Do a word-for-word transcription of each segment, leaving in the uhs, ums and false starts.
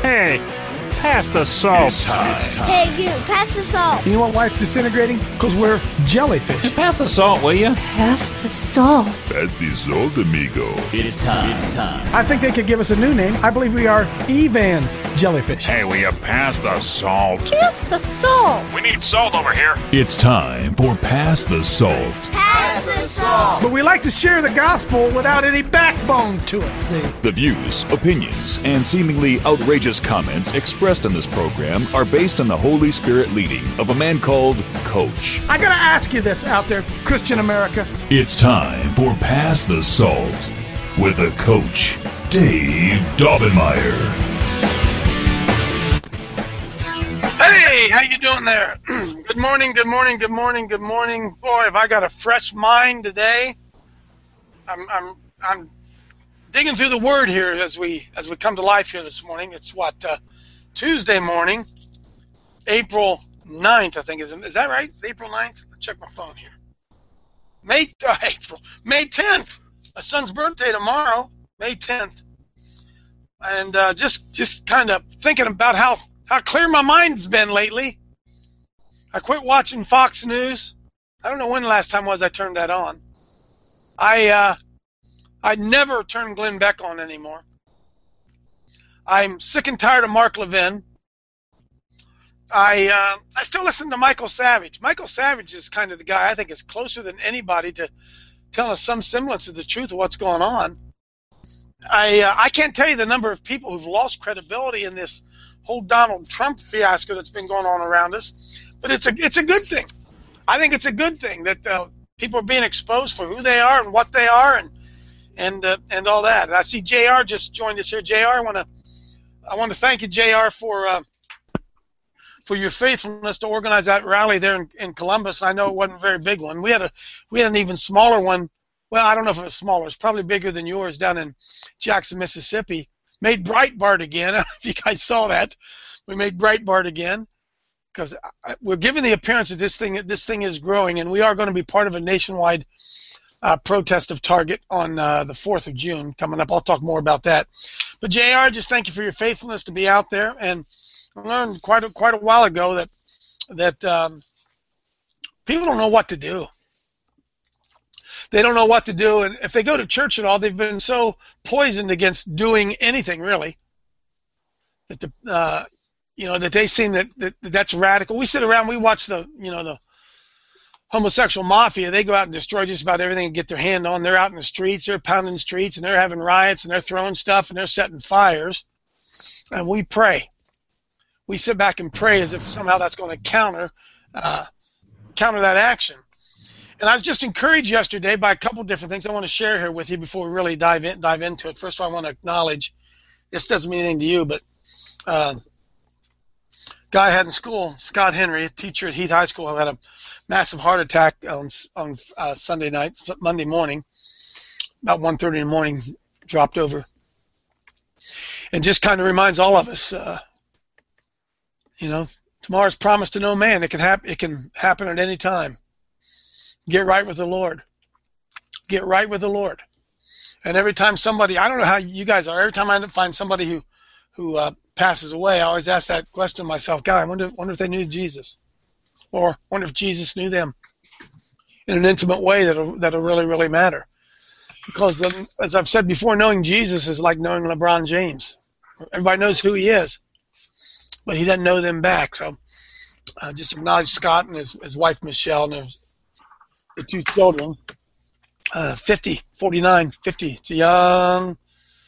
Hey, pass the salt. It's time. It's time. Hey, you, pass the salt. You know what, why it's disintegrating? Because we're jellyfish. Pass the salt, will you? Pass the salt. Pass the salt, amigo. It's time. It's time. I think they could give us a new name. I believe we are Evan Jellyfish. Hey, will you pass the salt? Pass the salt. We need salt over here. It's time for Pass the Salt. Pass the salt. But we like to share the gospel without any backbone to it, see? The views, opinions, and seemingly outrageous comments expressed in this program are based on the Holy Spirit leading of a man called Coach. I gotta ask you this out there, Christian America. It's time for Pass the Salt with a Coach, Dave Daubenmire. Hey, how you doing there? Good morning, good morning, good morning, good morning. Boy, have I got a fresh mind today. I'm I'm I'm digging through the Word here as we as we come to life here this morning. It's what uh, Tuesday morning, April ninth, I think. Is is that right? It's April ninth? I'll check my phone here. May uh, April May tenth. My son's birthday tomorrow, May tenth. And uh, just just kind of thinking about how. How clear my mind's been lately. I quit watching Fox News. I don't know when the last time was I turned that on. I uh, I never turn Glenn Beck on anymore. I'm sick and tired of Mark Levin. I uh, I still listen to Michael Savage. Michael Savage is kind of the guy I think is closer than anybody to telling us some semblance of the truth of what's going on. I uh, I can't tell you the number of people who've lost credibility in this whole Donald Trump fiasco that's been going on around us, but it's a it's a good thing. I think it's a good thing that uh, people are being exposed for who they are and what they are, and and uh, and all that. And I see J R just joined us here. J R, I want to I want to thank you, J R, for uh, for your faithfulness to organize that rally there in, in Columbus. I know it wasn't a very big one. We had a we had an even smaller one. Well, I don't know if it was smaller. It's probably bigger than yours down in Jackson, Mississippi. Made Breitbart again. I don't know if you guys saw that. We made Breitbart again because we're given the appearance that this thing this thing is growing, and we are going to be part of a nationwide uh, protest of Target on uh, the fourth of June coming up. I'll talk more about that. But J R, just thank you for your faithfulness to be out there. And I learned quite a, quite a while ago that that um, people don't know what to do. They don't know what to do, and if they go to church at all, they've been so poisoned against doing anything really that the uh, you know that they seem that, that that's radical. We sit around, we watch the you know the homosexual mafia. They go out and destroy just about everything and get their hand on. They're out in the streets, they're pounding the streets, and they're having riots, and they're throwing stuff, and they're setting fires. And we pray. We sit back and pray as if somehow that's going to counter uh, counter that action. And I was just encouraged yesterday by a couple different things I want to share here with you before we really dive in, dive into it. First of all, I want to acknowledge, this doesn't mean anything to you, but uh, guy I had in school, Scott Henry, a teacher at Heath High School, who had a massive heart attack on on uh, Sunday night, Monday morning, about one thirty in the morning, dropped over. And just kind of reminds all of us, uh, you know, tomorrow's promised to no man. It can happen. It can happen at any time. Get right with the Lord. Get right with the Lord. And every time somebody, I don't know how you guys are, every time I find somebody who who uh, passes away, I always ask that question to myself, God, I wonder, wonder if they knew Jesus. Or wonder if Jesus knew them in an intimate way that'll, that'll really, really matter. Because, um, as I've said before, knowing Jesus is like knowing LeBron James. Everybody knows who he is, but he doesn't know them back. So uh, just acknowledge Scott and his, his wife, Michelle, and his the two children, uh, fifty, forty-nine, fifty. It's a young,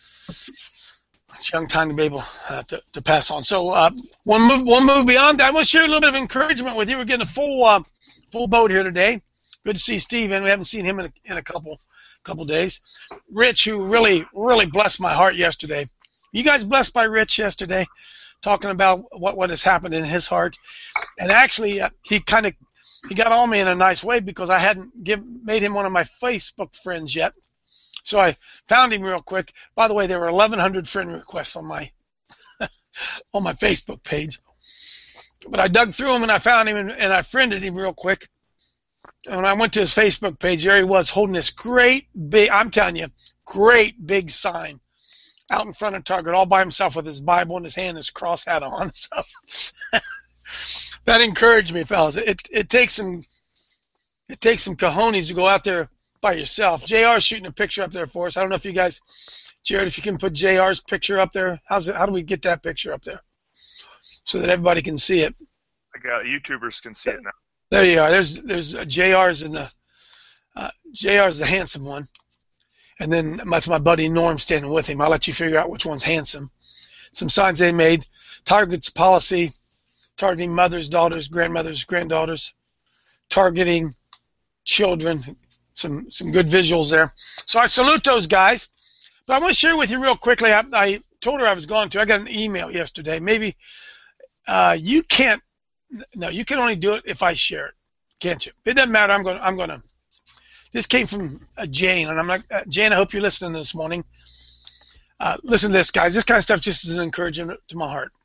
it's a young time to be able uh, to, to pass on. So uh, one move, one move beyond that. I want to share a little bit of encouragement with you. We're getting a full, uh, full boat here today. Good to see Steven. We haven't seen him in a, in a couple, couple days. Rich, who really, really blessed my heart yesterday. You guys blessed by Rich yesterday, talking about what, what has happened in his heart, and actually uh, he kind of. He got on me in a nice way because I hadn't give, made him one of my Facebook friends yet. So I found him real quick. By the way, there were eleven hundred friend requests on my on my Facebook page. But I dug through them and I found him and, and I friended him real quick. And when I went to his Facebook page, there he was holding this great big, I'm telling you, great big sign out in front of Target all by himself with his Bible in his hand, his cross hat on. So that encouraged me, fellas. It it takes some it takes some cojones to go out there by yourself. J R's shooting a picture up there for us. I don't know if you guys, Jared, if you can put J R's picture up there. How's it? How do we get that picture up there so that everybody can see it? I got YouTubers can see it now. There you are. There's there's uh, J R's in the uh, J R's the handsome one, and then that's my buddy Norm standing with him. I'll let you figure out which one's handsome. Some signs they made. Target's policy, targeting mothers, daughters, grandmothers, granddaughters, targeting children. Some some good visuals there. So I salute those guys. But I want to share with you real quickly. I, I told her I was going to. I got an email yesterday. Maybe uh, you can't. No, you can only do it if I share it, can't you? It doesn't matter. I'm going. I'm going to. This came from uh, Jane, and I'm not. Uh, Jane, I hope you're listening this morning. Uh, listen to this, guys. This kind of stuff just is an encouragement to my heart.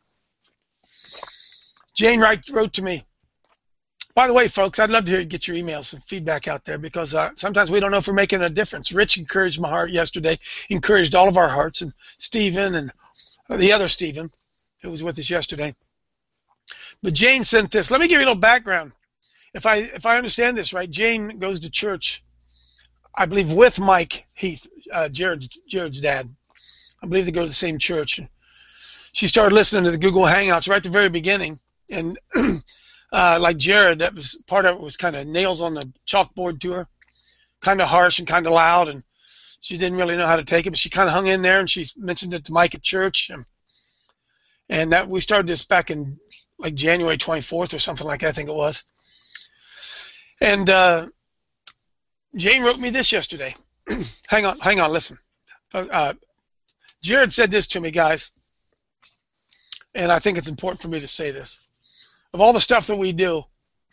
Jane write, wrote to me. By the way, folks, I'd love to hear you get your emails and feedback out there because uh, sometimes we don't know if we're making a difference. Rich encouraged my heart yesterday, encouraged all of our hearts, and Stephen and uh, the other Stephen who was with us yesterday. But Jane sent this. Let me give you a little background. If I if I understand this right, Jane goes to church, I believe, with Mike Heath, uh, Jared's Jared's dad. I believe they go to the same church. She started listening to the Google Hangouts right at the very beginning, and uh, like Jared, that was part of it was kind of nails on the chalkboard to her, kind of harsh and kind of loud, and she didn't really know how to take it, but she kind of hung in there, and she mentioned it to Mike at church, and, and that we started this back in like January twenty-fourth or something like that, I think it was. And uh, Jane wrote me this yesterday. hang on, hang on, listen. Uh, Jared said this to me, guys, and I think it's important for me to say this. Of all the stuff that we do,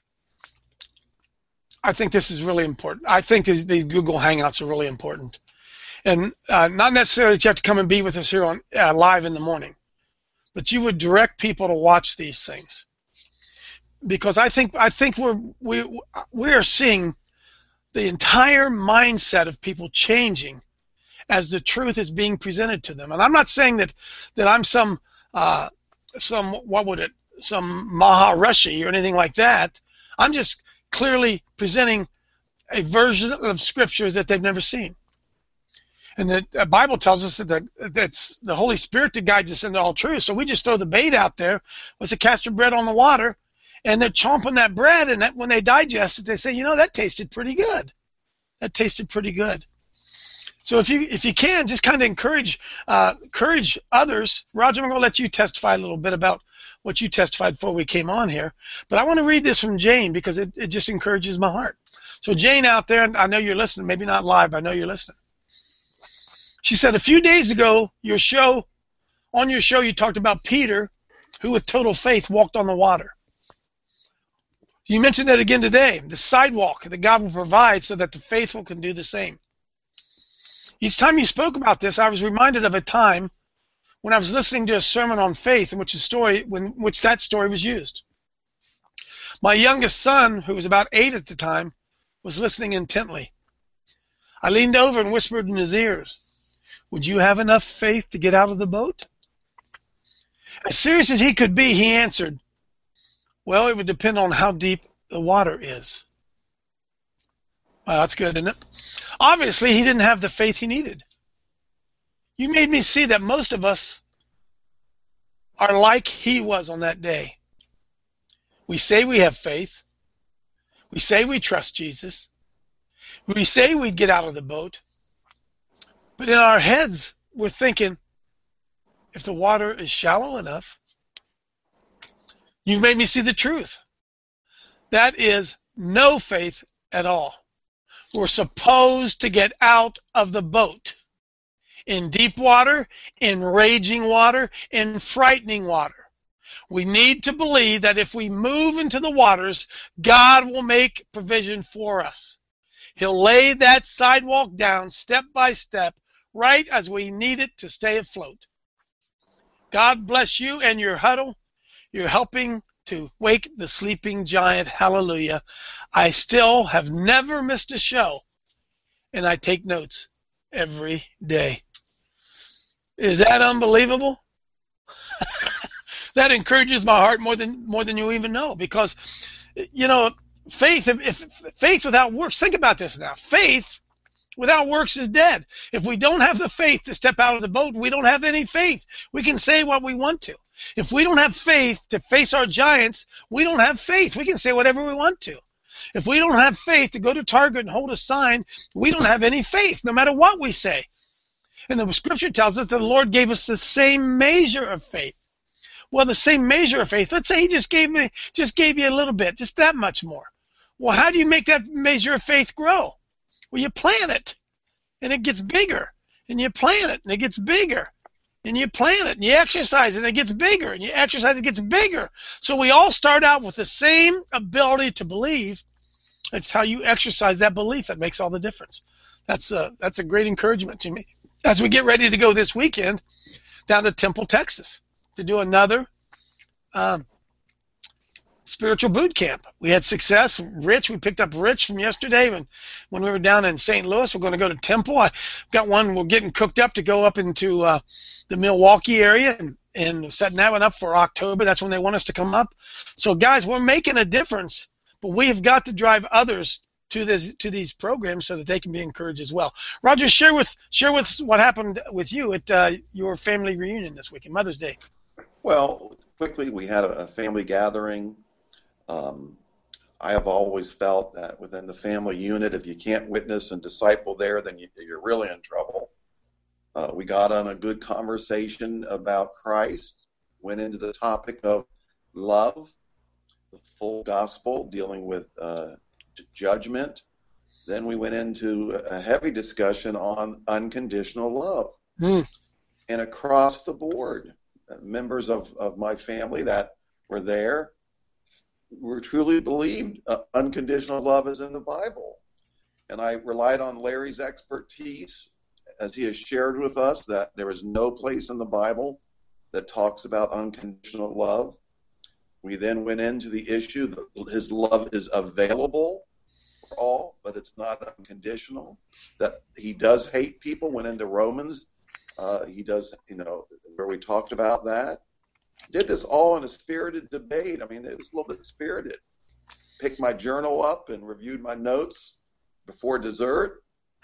I think this is really important. I think these, these Google Hangouts are really important. And uh, not necessarily that you have to come and be with us here on uh, live in the morning, but you would direct people to watch these things. Because I think I think we're we we are seeing the entire mindset of people changing as the truth is being presented to them. And I'm not saying that that I'm some uh, some what would it some Maharishi or anything like that. I'm just clearly presenting a version of scriptures that they've never seen. And the Bible tells us that that's the Holy Spirit that guides us into all truth. So we just throw the bait out there. What's a cast of bread on the water? And they're chomping that bread, and that, when they digest it, they say, you know, that tasted pretty good. That tasted pretty good. So if you if you can, just kind of encourage uh, encourage others. Roger, I'm going to let you testify a little bit about what you testified before we came on here. But I want to read this from Jane because it, it just encourages my heart. So Jane out there, I know you're listening, maybe not live, but I know you're listening. She said, a few days ago, your show, on your show, you talked about Peter, who with total faith walked on the water. You mentioned that again today, the sidewalk that God will provide so that the faithful can do the same. Each time you spoke about this, I was reminded of a time when I was listening to a sermon on faith in which, a story, when, which that story was used. My youngest son, who was about eight at the time, was listening intently. I leaned over and whispered in his ears, would you have enough faith to get out of the boat? As serious as he could be, he answered, well, it would depend on how deep the water is. Well, that's good, isn't it? Obviously, he didn't have the faith he needed. You made me see that most of us are like he was on that day. We say we have faith. We say we trust Jesus. We say we'd get out of the boat. But in our heads, we're thinking, if the water is shallow enough, you've made me see the truth. That is no faith at all. We're supposed to get out of the boat. In deep water, in raging water, in frightening water. We need to believe that if we move into the waters, God will make provision for us. He'll lay that sidewalk down step by step, right as we need it to stay afloat. God bless you and your huddle. You're helping to wake the sleeping giant. Hallelujah. I still have never missed a show, and I take notes every day. Is that unbelievable? That encourages my heart more than more than you even know, because, you know, faith, if, if faith without works, think about this now. Faith without works is dead. If we don't have the faith to step out of the boat, we don't have any faith. We can say what we want to. If we don't have faith to face our giants, we don't have faith. We can say whatever we want to. If we don't have faith to go to Target and hold a sign, we don't have any faith, no matter what we say. And the scripture tells us that the Lord gave us the same measure of faith. Well, the same measure of faith. Let's say he just gave me, just gave you a little bit, just that much more. Well, how do you make that measure of faith grow? Well, you plant it, and it gets bigger. And you plant it, and it gets bigger. And you plant it, and you exercise it, and it gets bigger. And you exercise it, it gets bigger. So we all start out with the same ability to believe. It's how you exercise that belief that makes all the difference. That's a, that's a great encouragement to me. As we get ready to go this weekend down to Temple, Texas, to do another um, spiritual boot camp. We had success. Rich, we picked up Rich from yesterday when, when we were down in Saint Louis. We're going to go to Temple. I got one, we're getting cooked up to go up into uh, the Milwaukee area and, and setting that one up for October. That's when they want us to come up. So, guys, we're making a difference, but we have got to drive others to this to these programs so that they can be encouraged as well. Roger, share with share with us what happened with you at uh, your family reunion this weekend, Mother's Day. Well, quickly, we had a family gathering. Um, I have always felt that within the family unit, if you can't witness and disciple there, then you, you're really in trouble. Uh, we got on a good conversation about Christ, went into the topic of love, the full gospel, dealing with uh, judgment. Then we went into a heavy discussion on unconditional love. Mm. And across the board, members of, of my family that were there were truly believed uh, unconditional love is in the Bible. And I relied on Larry's expertise as he has shared with us that there is no place in the Bible that talks about unconditional love. We then went into the issue that his love is available for all, but it's not unconditional. That he does hate people. Went into Romans. Uh, he does, you know, where we talked about that. Did this all in a spirited debate. I mean, it was a little bit spirited. Picked my journal up and reviewed my notes before dessert.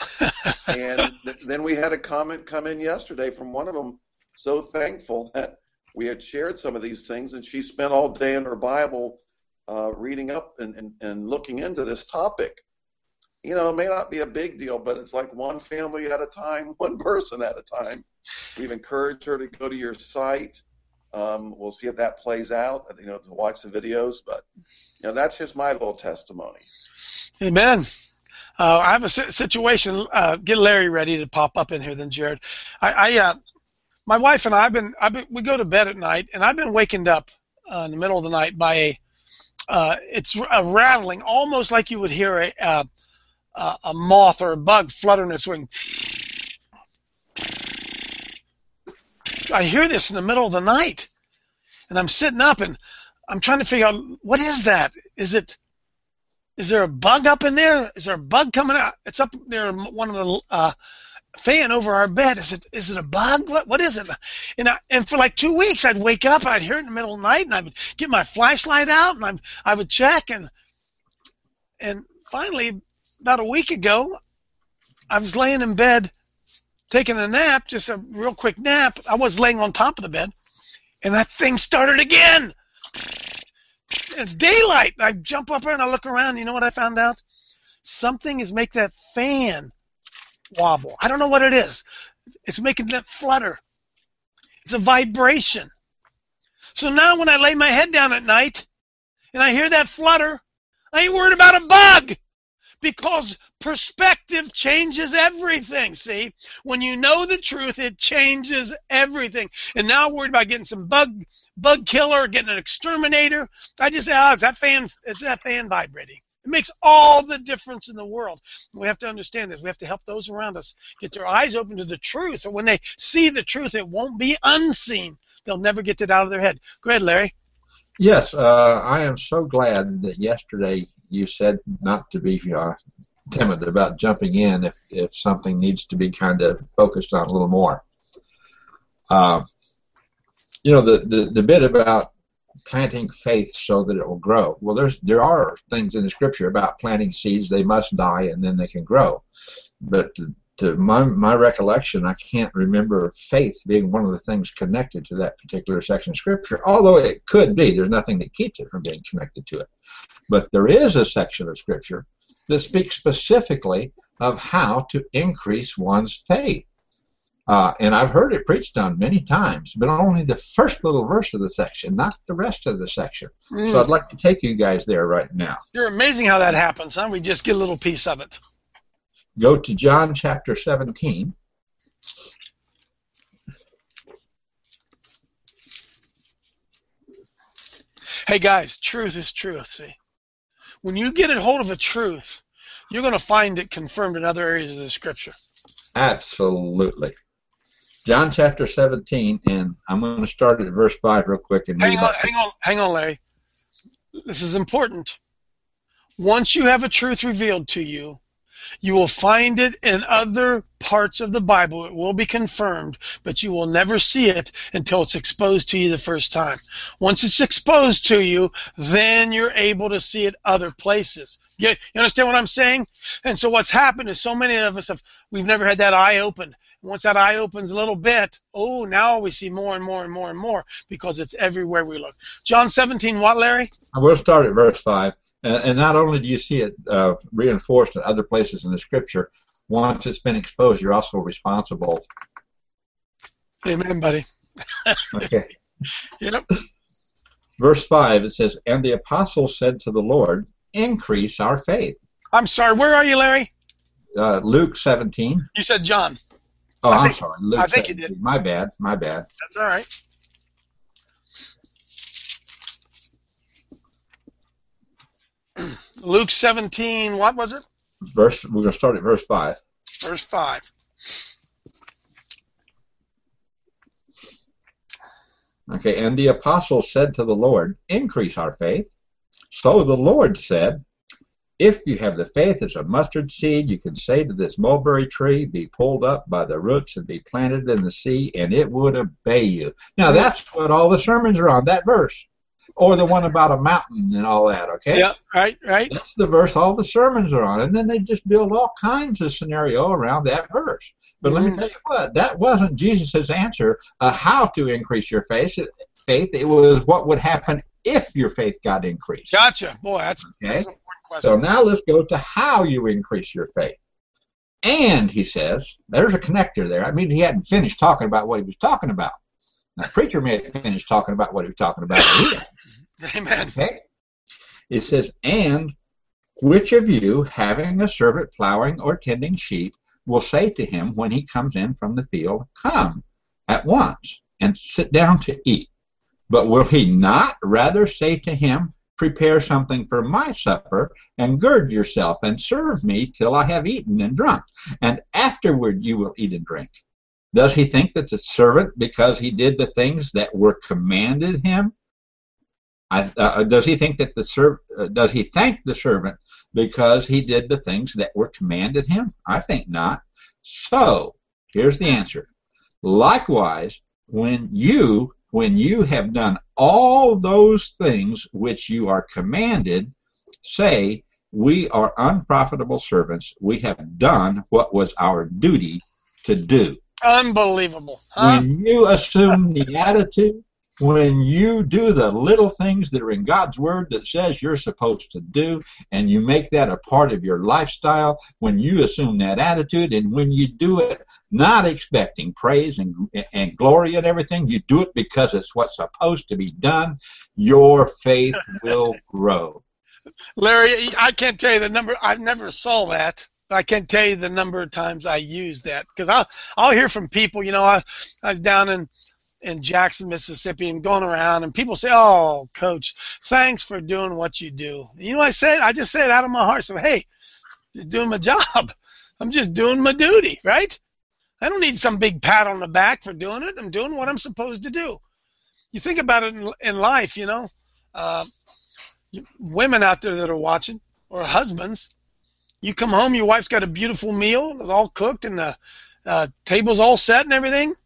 And th- then we had a comment come in yesterday from one of them, so thankful that we had shared some of these things, and she spent all day in her Bible uh, reading up and, and, and looking into this topic. You know, it may not be a big deal, but it's like one family at a time, one person at a time. We've encouraged her to go to your site. Um, we'll see if that plays out, you know, to watch the videos. But, you know, that's just my little testimony. Amen. Uh, I have a situation. Uh, get Larry ready to pop up in here, then Jared. I, I uh, my wife and I have been, I've been. We go to bed at night, and I've been wakened up uh, in the middle of the night by a. Uh, it's a rattling, almost like you would hear a uh, uh, a moth or a bug fluttering its wing. I hear this in the middle of the night, and I'm sitting up and I'm trying to figure out, what is that? Is it? Is there a bug up in there? Is there a bug coming out? It's up there, one of the uh, fan over our bed. Is it? Is it a bug? What? What is it? And I, and for like two weeks, I'd wake up, I'd hear it in the middle of the night, and I would get my flashlight out, and I I would check, and and finally, about a week ago, I was laying in bed, taking a nap, just a real quick nap. I was laying on top of the bed, and that thing started again. It's daylight. I jump up there and I look around. You know what I found out? Something is making that fan wobble. I don't know what it is. It's making that flutter. It's a vibration. So now when I lay my head down at night and I hear that flutter, I ain't worried about a bug, because perspective changes everything. See, when you know the truth, it changes everything. And now I'm worried about getting some bug bug killer, getting an exterminator. I just say, oh, it's that fan, it's that fan vibrating. It makes all the difference in the world. We have to understand this. We have to help those around us get their eyes open to the truth. And when they see the truth, it won't be unseen. They'll never get it out of their head. Go ahead, Larry. Yes, uh, I am so glad that yesterday you said not to be uh, timid about jumping in if, if something needs to be kind of focused on a little more. Uh, you know, the, the, the bit about planting faith so that it will grow. Well, there's there are things in the Scripture about planting seeds. They must die and then they can grow. But to, to my, my recollection, I can't remember faith being one of the things connected to that particular section of Scripture, although it could be. There's nothing that keeps it from being connected to it. But there is a section of Scripture that speaks specifically of how to increase one's faith. Uh, and I've heard it preached on many times, but only the first little verse of the section, not the rest of the section. Mm. So I'd like to take you guys there right now. You're amazing how that happens, huh? We just get a little piece of it. Go to John chapter seventeen. Hey, guys, truth is truth, see? When you get a hold of a truth, you're going to find it confirmed in other areas of the Scripture. Absolutely. John chapter seventeen, and I'm going to start at verse five real quick. And hang on, hang on, hang on, Larry. This is important. Once you have a truth revealed to you, you will find it in other parts of the Bible. It will be confirmed, but you will never see it until it's exposed to you the first time. Once it's exposed to you, then you're able to see it other places. You, you understand what I'm saying? And so what's happened is so many of us have, we've never had that eye opened. Once that eye opens a little bit, oh, now we see more and more and more and more because it's everywhere we look. John seventeen, what, Larry? I will start at verse five. And, and not only do you see it uh, reinforced in other places in the Scripture, once it's been exposed, you're also responsible. Amen, buddy. Okay. Yep. Verse five, it says, "And the apostles said to the Lord, increase our faith." I'm sorry, where are you, Larry? Uh, Luke seventeen. You said John. Oh, I I'm think, sorry. Luke I think seventeen. you did. My bad. My bad. That's all right. Luke seventeen, what was it? Verse. We're going to start at verse five. Verse five. Okay, and the apostles said to the Lord, increase our faith. So the Lord said, if you have the faith as a mustard seed, you can say to this mulberry tree, be pulled up by the roots and be planted in the sea, and it would obey you. Now, that's what all the sermons are on, that verse. Or the one about a mountain and all that, okay? Yeah, right, right. That's the verse all the sermons are on. And then they just build all kinds of scenario around that verse. But mm-hmm. let me tell you what, that wasn't Jesus' answer uh, how to increase your faith. Faith. It was what would happen if your faith got increased. Gotcha. Boy, that's, okay? that's an important question. So now let's go to how you increase your faith. And, he says, there's a connector there. I mean, he hadn't finished talking about what he was talking about. Now, the preacher may have finished talking about what he was talking about. Amen. Okay? It says, and which of you, having a servant plowing or tending sheep, will say to him when he comes in from the field, come at once and sit down to eat? But will he not rather say to him, prepare something for my supper, and gird yourself, and serve me till I have eaten and drunk, and afterward you will eat and drink? Does he think that the servant, because he did the things that were commanded him, I, uh, does he think that the serv- uh, does he thank the servant because he did the things that were commanded him? I think not. So, here's the answer. Likewise, when you when you have done all those things which you are commanded, say, we are unprofitable servants. We have done what was our duty to do. Unbelievable. Huh? When you assume the attitude, when you do the little things that are in God's Word that says you're supposed to do, and you make that a part of your lifestyle, when you assume that attitude, and when you do it not expecting praise and, and glory and everything, you do it because it's what's supposed to be done, your faith will grow. Larry, I can't tell you the number. I never saw that. I can't tell you the number of times I used that, because I'll, I'll hear from people, you know, I, I was down in in Jackson, Mississippi, and going around, and people say, oh, Coach, thanks for doing what you do. You know what I said? I just said out of my heart, so, hey, just doing my job. I'm just doing my duty, right? I don't need some big pat on the back for doing it. I'm doing what I'm supposed to do. You think about it in, in life, you know, uh, women out there that are watching, or husbands, you come home, your wife's got a beautiful meal, it's all cooked, and the uh, table's all set and everything.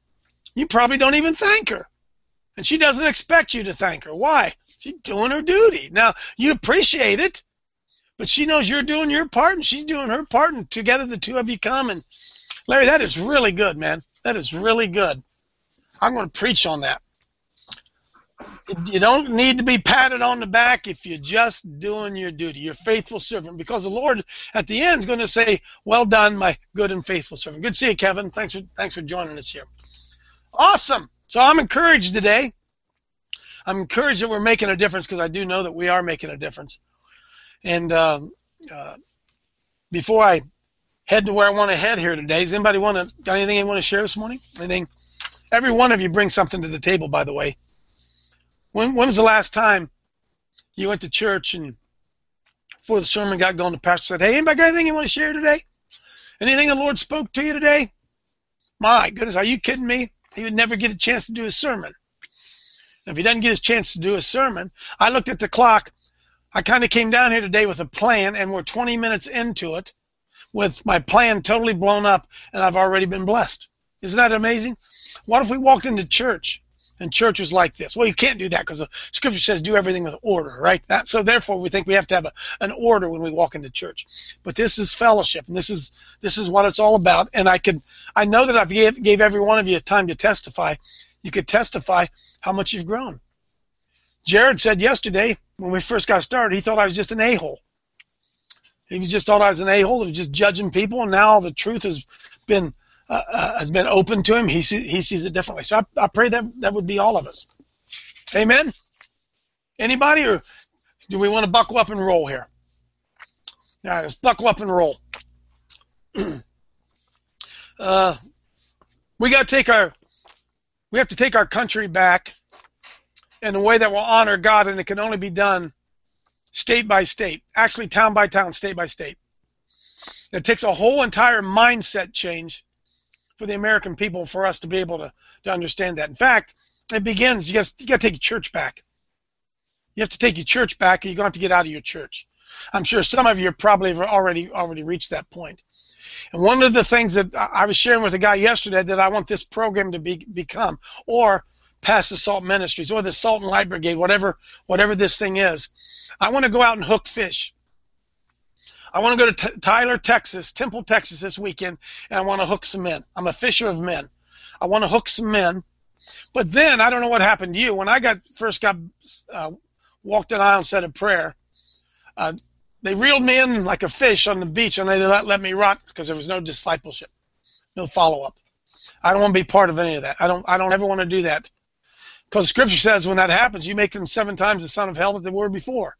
You probably don't even thank her. And she doesn't expect you to thank her. Why? She's doing her duty. Now, you appreciate it, but she knows you're doing your part, and she's doing her part, and together the two of you come. And Larry, that is really good, man. That is really good. I'm going to preach on that. You don't need to be patted on the back if you're just doing your duty. You're a faithful servant, because the Lord at the end is going to say, well done, my good and faithful servant. Good to see you, Kevin. Thanks for, thanks for joining us here. Awesome. So I'm encouraged today. I'm encouraged that we're making a difference, because I do know that we are making a difference. And uh, uh, before I head to where I want to head here today, does anybody want to, got anything you want to share this morning? Anything? Every one of you brings something to the table, by the way. When, when was the last time you went to church and before the sermon got going, the pastor said, hey, anybody got anything you want to share today? Anything the Lord spoke to you today? My goodness, are you kidding me? He would never get a chance to do a sermon. If he doesn't get his chance to do a sermon, I looked at the clock. I kind of came down here today with a plan, and we're twenty minutes into it with my plan totally blown up, and I've already been blessed. Isn't that amazing? What if we walked into church and church was like this? Well, you can't do that, because the scripture says do everything with order, right? That, so therefore, we think we have to have a, an order when we walk into church. But this is fellowship, and this is this is what it's all about. And I could, I know that I gave, gave every one of you time to testify. You could testify how much you've grown. Jared said yesterday, when we first got started, he thought I was just an a-hole. He just thought I was an a-hole that was just judging people, and now the truth has been uh, uh, has been open to him. He see, he sees it differently. So I, I pray that that would be all of us. Amen? Anybody, or do we want to buckle up and roll here? All right, let's buckle up and roll. uh, we got to take our we have to take our country back in a way that will honor God, and it can only be done state by state, actually town by town, state by state. It takes a whole entire mindset change for the American people for us to be able to, to understand that. In fact, it begins, you got you got to take your church back. You have to take your church back, or you're going to have to get out of your church. I'm sure some of you probably have already, already reached that point. And one of the things that I was sharing with a guy yesterday that I want this program to be, become, or Pass the Salt Ministries, or the Salt and Light Brigade, whatever whatever this thing is. I want to go out and hook fish. I want to go to T- Tyler, Texas, Temple, Texas this weekend, and I want to hook some men. I'm a fisher of men. I want to hook some men. But then, I don't know what happened to you. When I got first got uh, walked an aisle and said a prayer, uh, they reeled me in like a fish on the beach, and they let, let me rot because there was no discipleship, no follow-up. I don't want to be part of any of that. I don't I don't ever want to do that. Because Scripture says when that happens, you make them seven times the son of hell that they were before.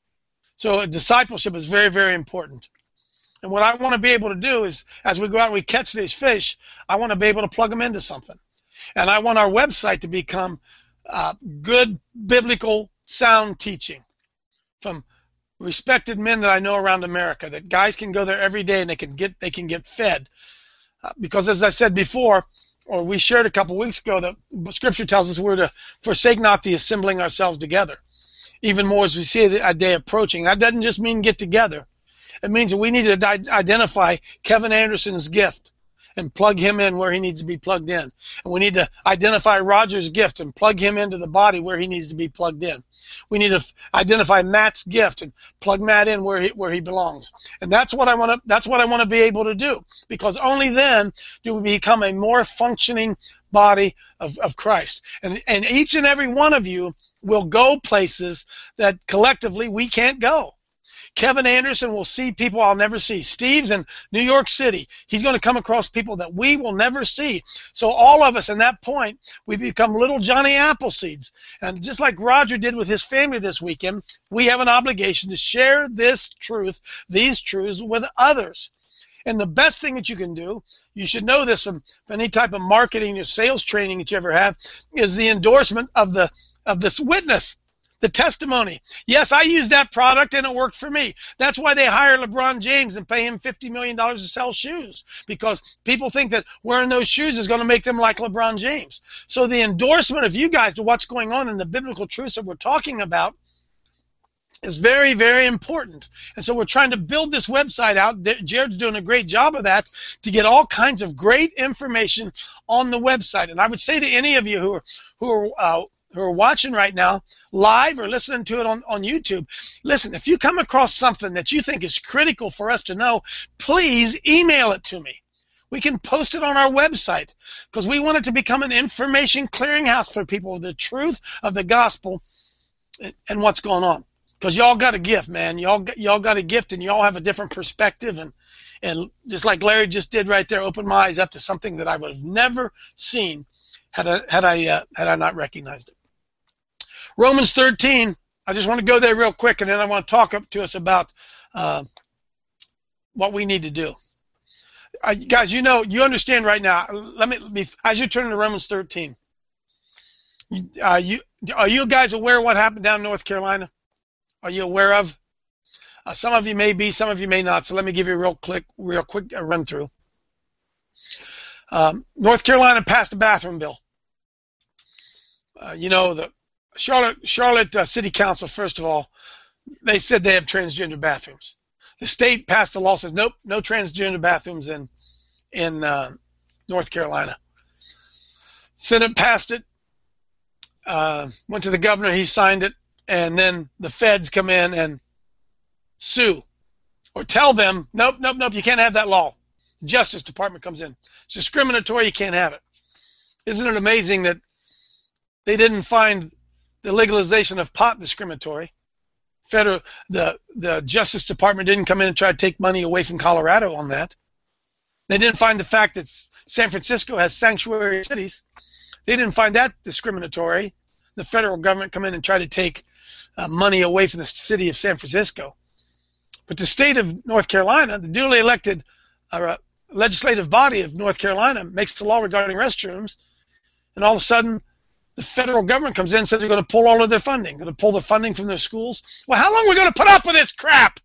So discipleship is very, very important. And what I want to be able to do is, as we go out and we catch these fish, I want to be able to plug them into something. And I want our website to become uh, good biblical sound teaching from respected men that I know around America, that guys can go there every day and they can get they can get fed. Uh, because as I said before, or we shared a couple weeks ago, that Scripture tells us we're to forsake not the assembling ourselves together, even more as we see a day approaching. That doesn't just mean get together. It means that we need to identify Kevin Anderson's gift and plug him in where he needs to be plugged in. And we need to identify Roger's gift and plug him into the body where he needs to be plugged in. We need to identify Matt's gift and plug Matt in where he, where he belongs. And that's what I want to that's what I want to be able to do, because only then do we become a more functioning body of, of Christ. And and each and every one of you will go places that collectively we can't go. Kevin Anderson will see people I'll never see. Steve's in New York City. He's going to come across people that we will never see. So all of us in that point, we become little Johnny Appleseeds. And just like Roger did with his family this weekend, we have an obligation to share this truth, these truths, with others. And the best thing that you can do, you should know this from any type of marketing or sales training that you ever have, is the endorsement of the of this witness. The testimony. Yes, I used that product and it worked for me. That's why they hire LeBron James and pay him fifty million dollars to sell shoes, because people think that wearing those shoes is going to make them like LeBron James. So the endorsement of you guys to what's going on in the biblical truths that we're talking about is very, very important. And so we're trying to build this website out. Jared's doing a great job of that to get all kinds of great information on the website. And I would say to any of you who are who are uh, who are watching right now, live or listening to it on, on YouTube, listen, if you come across something that you think is critical for us to know, please email it to me. We can post it on our website because we want it to become an information clearinghouse for people with the truth of the gospel and, and what's going on. Because y'all got a gift, man. Y'all y'all got a gift, and y'all have a different perspective. And, and just like Larry just did right there, opened my eyes up to something that I would have never seen had I, had I, uh, had I not recognized it. Romans thirteen, I just want to go there real quick, and then I want to talk up to us about uh, what we need to do. Uh, guys, you know, you understand right now. Let me, be, as you turn to Romans thirteen, uh, you, are you guys aware of what happened down in North Carolina? Are you aware of? Uh, some of you may be, some of you may not. So let me give you a real quick, real quick uh, run through. Um, North Carolina passed a bathroom bill. Uh, you know, the Charlotte, Charlotte uh, City Council, first of all, they said they have transgender bathrooms. The state passed a law that says nope, no transgender bathrooms in in uh, North Carolina. Senate passed it. Uh, went to the governor, he signed it. And then the feds come in and sue or tell them, nope, nope, nope, you can't have that law. The Justice Department comes in. It's discriminatory, you can't have it. Isn't it amazing that they didn't find the legalization of pot discriminatory? Federal, the, the Justice Department didn't come in and try to take money away from Colorado on that. They didn't find the fact that San Francisco has sanctuary cities. They didn't find that discriminatory. The federal government come in and try to take Uh, money away from the city of San Francisco. But the state of North Carolina, the duly elected uh, legislative body of North Carolina, makes the law regarding restrooms, and all of a sudden the federal government comes in and says they're going to pull all of their funding, going to pull the funding from their schools. Well, how long are we going to put up with this crap?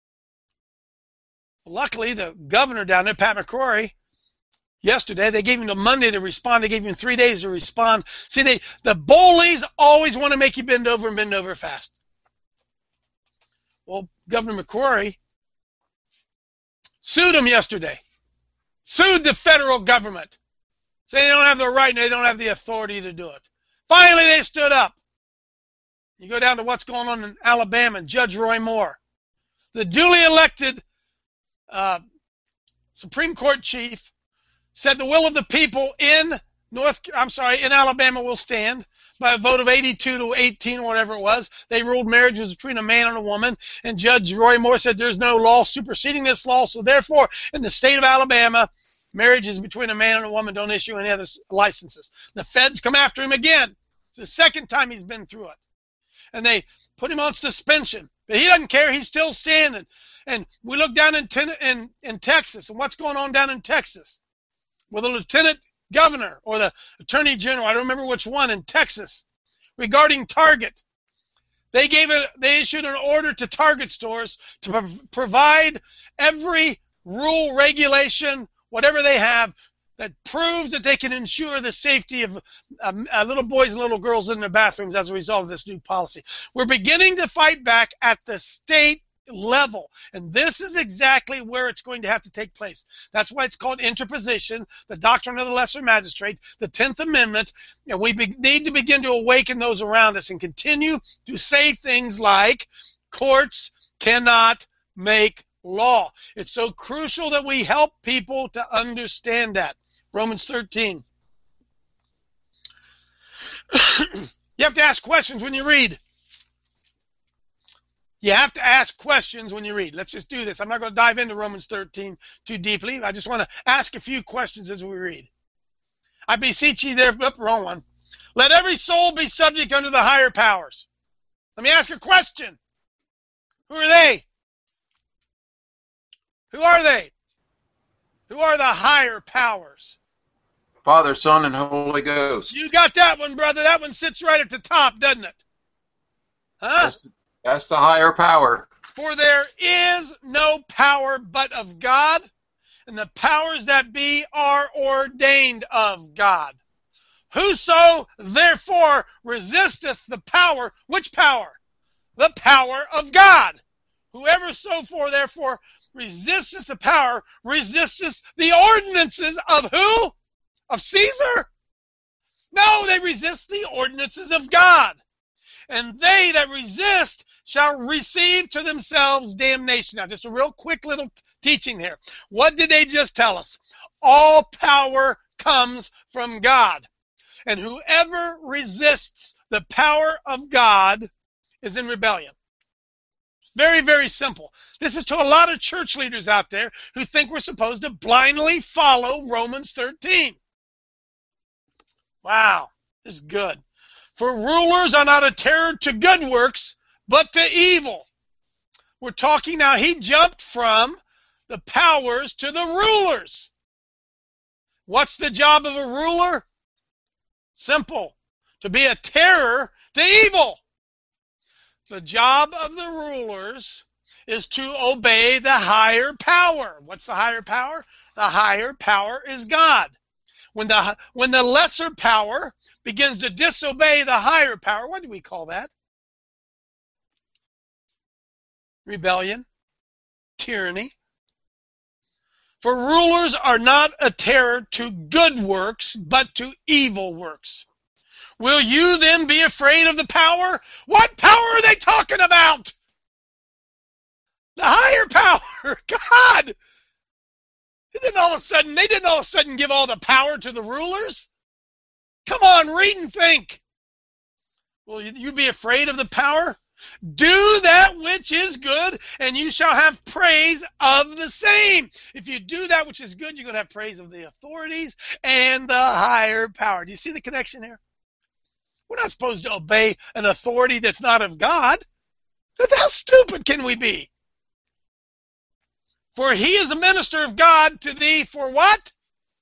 Well, luckily, the governor down there, Pat McCrory, yesterday, they gave him the Monday to respond. They gave him three days to respond. See, they the bullies always want to make you bend over and bend over fast. Well, Governor McCrory sued him yesterday. Sued the federal government. Saying they don't have the right and they don't have the authority to do it. Finally, they stood up. You go down to what's going on in Alabama, Judge Roy Moore, the duly elected uh, Supreme Court chief, said the will of the people in North, I'm sorry, in Alabama will stand by a vote of eighty-two to eighteen or whatever it was. They ruled marriage was between a man and a woman, and Judge Roy Moore said there's no law superseding this law, so therefore, in the state of Alabama, marriage is between a man and a woman. Don't issue any other licenses. The feds come after him again. It's the second time he's been through it. And they put him on suspension, but he doesn't care. He's still standing. And we look down in, in, in Texas, and what's going on down in Texas? With the lieutenant governor or the attorney general, I don't remember which one, in Texas, regarding Target. They gave it. They issued an order to Target stores to prov- provide every rule, regulation, whatever they have that proves that they can ensure the safety of um, uh, little boys and little girls in their bathrooms as a result of this new policy. We're beginning to fight back at the state level, and this is exactly where it's going to have to take place. That's why it's called interposition, the doctrine of the lesser magistrate, the tenth Amendment, and we be- need to begin to awaken those around us and continue to say things like courts cannot make law. It's so crucial that we help people to understand that. Romans thirteen. You have to ask questions when you read. You have to ask questions when you read. Let's just do this. I'm not going to dive into Romans thirteen too deeply. I just want to ask a few questions as we read. I beseech you, therefore, wrong one. Let every soul be subject unto the higher powers. Let me ask a question. Who are they? Who are they? Who are the higher powers? Father, Son, and Holy Ghost. You got that one, brother. That one sits right at the top, doesn't it? Huh? That's, that's the higher power. For there is no power but of God, and the powers that be are ordained of God. Whoso therefore resisteth the power, which power? the power of God. Whoever so for therefore resisteth the power, resisteth the ordinances of who? Of Caesar? No, they resist the ordinances of God. And they that resist shall receive to themselves damnation. Now, just a real quick little teaching here. What did they just tell us? All power comes from God. And whoever resists the power of God is in rebellion. Very, very simple. This is to a lot of church leaders out there who think we're supposed to blindly follow Romans thirteen. Wow, this is good. For rulers are not a terror to good works, but to evil. We're talking now, he jumped from the powers to the rulers. What's the job of a ruler? Simple. To be a terror to evil. The job of the rulers is to obey the higher power. What's the higher power? The higher power is God. When the, when the lesser power begins to disobey the higher power, what do we call that? Rebellion, tyranny. For rulers are not a terror to good works, but to evil works. Will you then be afraid of the power? What power are they talking about? The higher power, God. They didn't all of a sudden, they didn't all of a sudden give all the power to the rulers. Come on, read and think. Will you be afraid of the power? Do that which is good, and you shall have praise of the same. If you do that which is good, you're going to have praise of the authorities and the higher power. Do you see the connection here? We're not supposed to obey an authority that's not of God. How stupid can we be? For he is a minister of God to thee for what?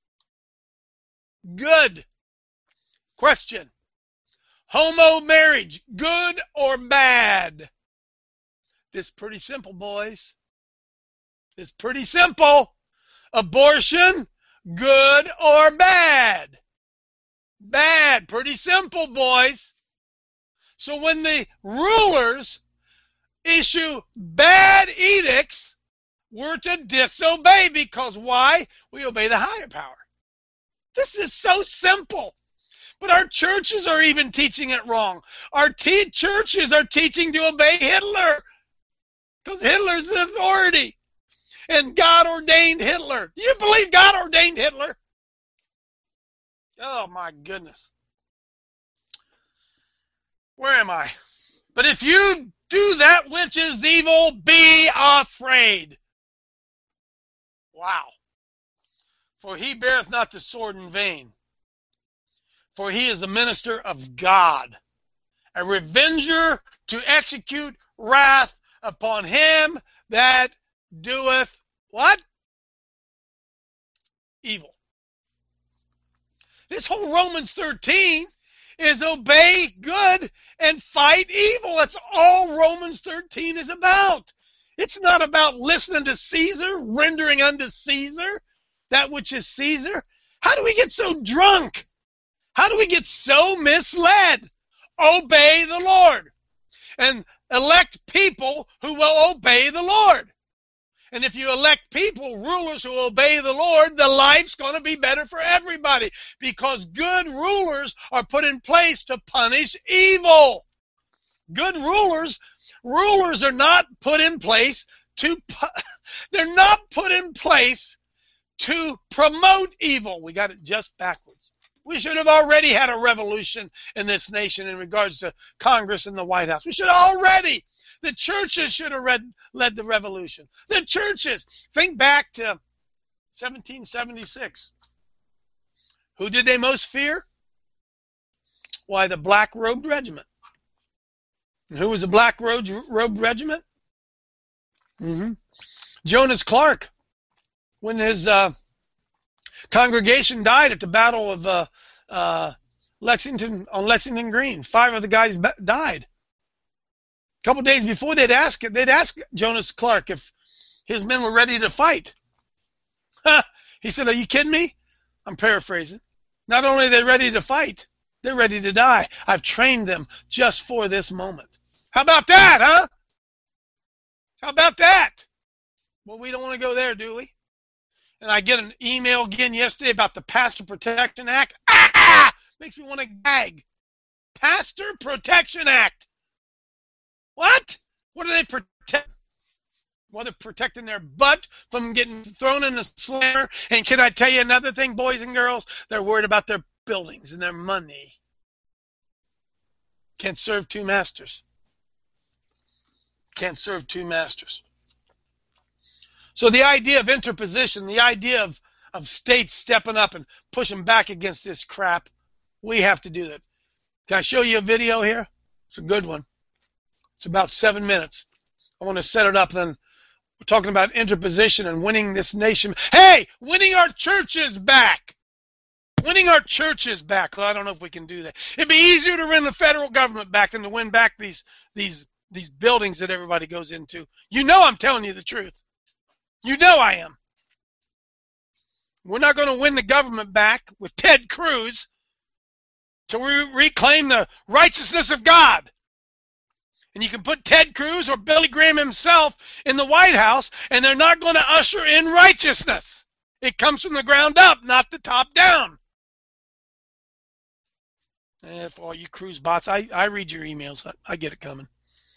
Good. Question. Homo marriage, good or bad? This is pretty simple, boys. It's pretty simple. Abortion, good or bad? Bad. Pretty simple, boys. So when the rulers issue bad edicts, we're to disobey because why? We obey the higher power. This is so simple. But our churches are even teaching it wrong. Our te- churches are teaching to obey Hitler because Hitler's the authority. And God ordained Hitler. Do you believe God ordained Hitler? Oh, my goodness. Where am I? But if you do that which is evil, be afraid. Wow. For he beareth not the sword in vain. For he is a minister of God, a revenger to execute wrath upon him that doeth what? Evil. This whole Romans thirteen is obey good and fight evil. That's all Romans thirteen is about. It's not about listening to Caesar, rendering unto Caesar that which is Caesar. How do we get so drunk? How do we get so misled? Obey the Lord. And elect people who will obey the Lord. And if you elect people, rulers who obey the Lord, the life's going to be better for everybody because good rulers are put in place to punish evil. Good rulers, rulers are not put in place to, they're not put in place to promote evil. We got it just backwards. We should have already had a revolution in this nation in regards to Congress and the White House. We should already. The churches should have read, led the revolution. The churches. Think back to seventeen seventy-six. Who did they most fear? Why, the black-robed regiment. And who was the black-robed regiment? Mm-hmm. Jonas Clark. When his uh, congregation died at the Battle of uh, uh, Lexington on Lexington Green, five of the guys died. A couple days before, they'd ask they'd ask Jonas Clark if his men were ready to fight. He said, "Are you kidding me?" I'm paraphrasing. Not only are they ready to fight, they're ready to die. I've trained them just for this moment. How about that, huh? How about that? Well, we don't want to go there, do we? And I get an email again yesterday about the Pastor Protection Act. Ah! Makes me want to gag. Pastor Protection Act. What? What do they protect? Well, they're protecting their butt from getting thrown in the slammer. And can I tell you another thing, boys and girls? They're worried about their buildings and their money. Can't serve two masters. Can't serve two masters. So the idea of interposition, the idea of, of states stepping up and pushing back against this crap, we have to do that. Can I show you a video here? It's a good one. It's about seven minutes. I want to set it up then. We're talking about interposition and winning this nation. Hey, winning our churches back. Winning our churches back. Well, I don't know if we can do that. It'd be easier to win the federal government back than to win back these these these buildings that everybody goes into. You know I'm telling you the truth. You know I am. We're not going to win the government back with Ted Cruz till we reclaim the righteousness of God. And you can put Ted Cruz or Billy Graham himself in the White House, and they're not going to usher in righteousness. It comes from the ground up, not the top down. And for all you Cruz bots, I, I read your emails. I, I get it coming.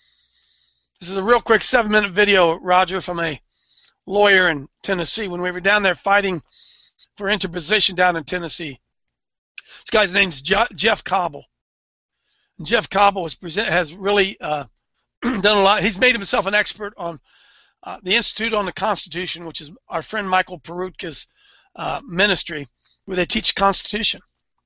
This is a real quick seven-minute video, Roger, from a lawyer in Tennessee when we were down there fighting for interposition down in Tennessee. This guy's name's Jeff Cobble. And Jeff Cobble has, present, has really uh, done a lot. He's made himself an expert on uh, the Institute on the Constitution, which is our friend Michael Perutka's uh, ministry, where they teach Constitution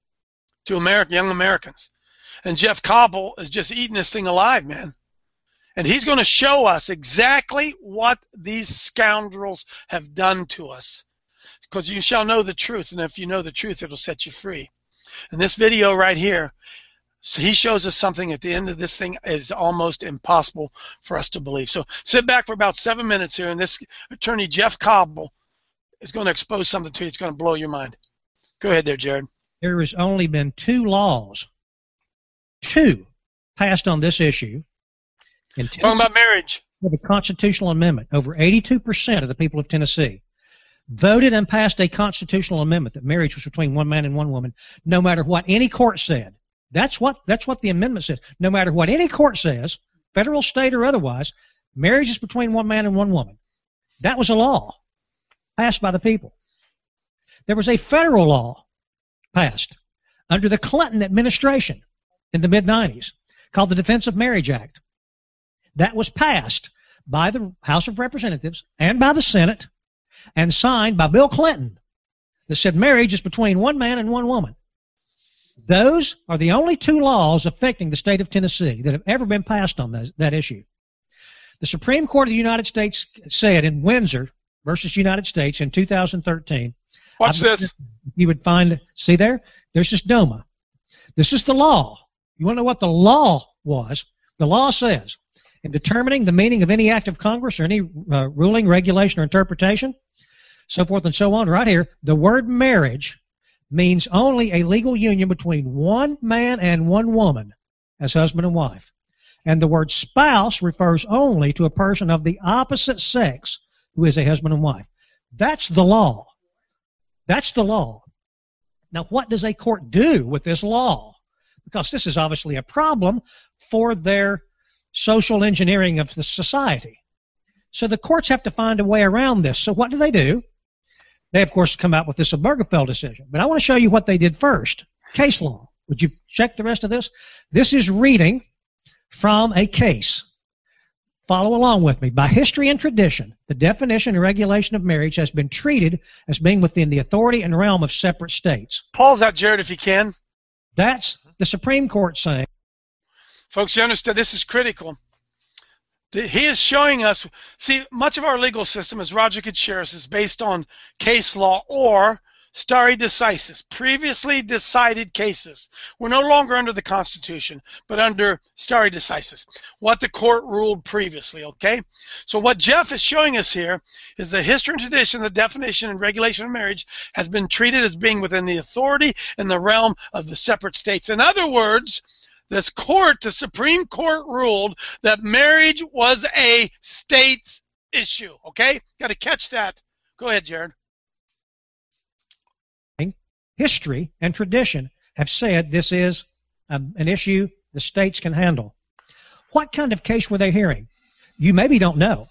to American, young Americans. And Jeff Cobble is just eating this thing alive, man. And he's going to show us exactly what these scoundrels have done to us. Because you shall know the truth, and if you know the truth, it'll set you free. And this video right here, so he shows us something at the end of this thing is almost impossible for us to believe. So sit back for about seven minutes here, and this attorney, Jeff Cobble, is going to expose something to you. It's going to blow your mind. Go ahead there, Jared. There has only been two laws, two, passed on this issue. In Tennessee, talking about marriage. With a constitutional amendment. Over eighty-two percent of the people of Tennessee voted and passed a constitutional amendment that marriage was between one man and one woman, no matter what any court said. That's what that's what the amendment says. No matter what any court says, federal, state, or otherwise, marriage is between one man and one woman. That was a law passed by the people. There was a federal law passed under the Clinton administration in the mid nineties called the Defense of Marriage Act. That was passed by the House of Representatives and by the Senate and signed by Bill Clinton that said marriage is between one man and one woman. Those are the only two laws affecting the state of Tennessee that have ever been passed on those, that issue. The Supreme Court of the United States said in Windsor versus United States in two thousand thirteen. Watch this. You would find, see there? There's this DOMA. This is the law. You want to know what the law was? The law says, in determining the meaning of any act of Congress or any uh, ruling, regulation, or interpretation, so forth and so on, right here, the word marriage means only a legal union between one man and one woman as husband and wife. And the word spouse refers only to a person of the opposite sex who is a husband and wife. That's the law. That's the law. Now, what does a court do with this law? Because this is obviously a problem for their social engineering of the society. So the courts have to find a way around this. So what do they do? They, of course, come out with this Obergefell decision. But I want to show you what they did first. Case law. Would you check the rest of this? This is reading from a case. Follow along with me. By history and tradition, the definition and regulation of marriage has been treated as being within the authority and realm of separate states. Pause that, Jared, if you can. That's the Supreme Court saying. Folks, you understand this is critical. He is showing us, see, much of our legal system, as Roger could share us, is based on case law or stare decisis, previously decided cases. We're no longer under the Constitution, but under stare decisis, what the court ruled previously, okay? So what Jeff is showing us here is the history and tradition, the definition and regulation of marriage has been treated as being within the authority and the realm of the separate states. In other words, This court, the Supreme Court, ruled that marriage was a state's issue. Okay? Got to catch that. Go ahead, Jared. History and tradition have said this is um, an issue the states can handle. What kind of case were they hearing? You maybe don't know.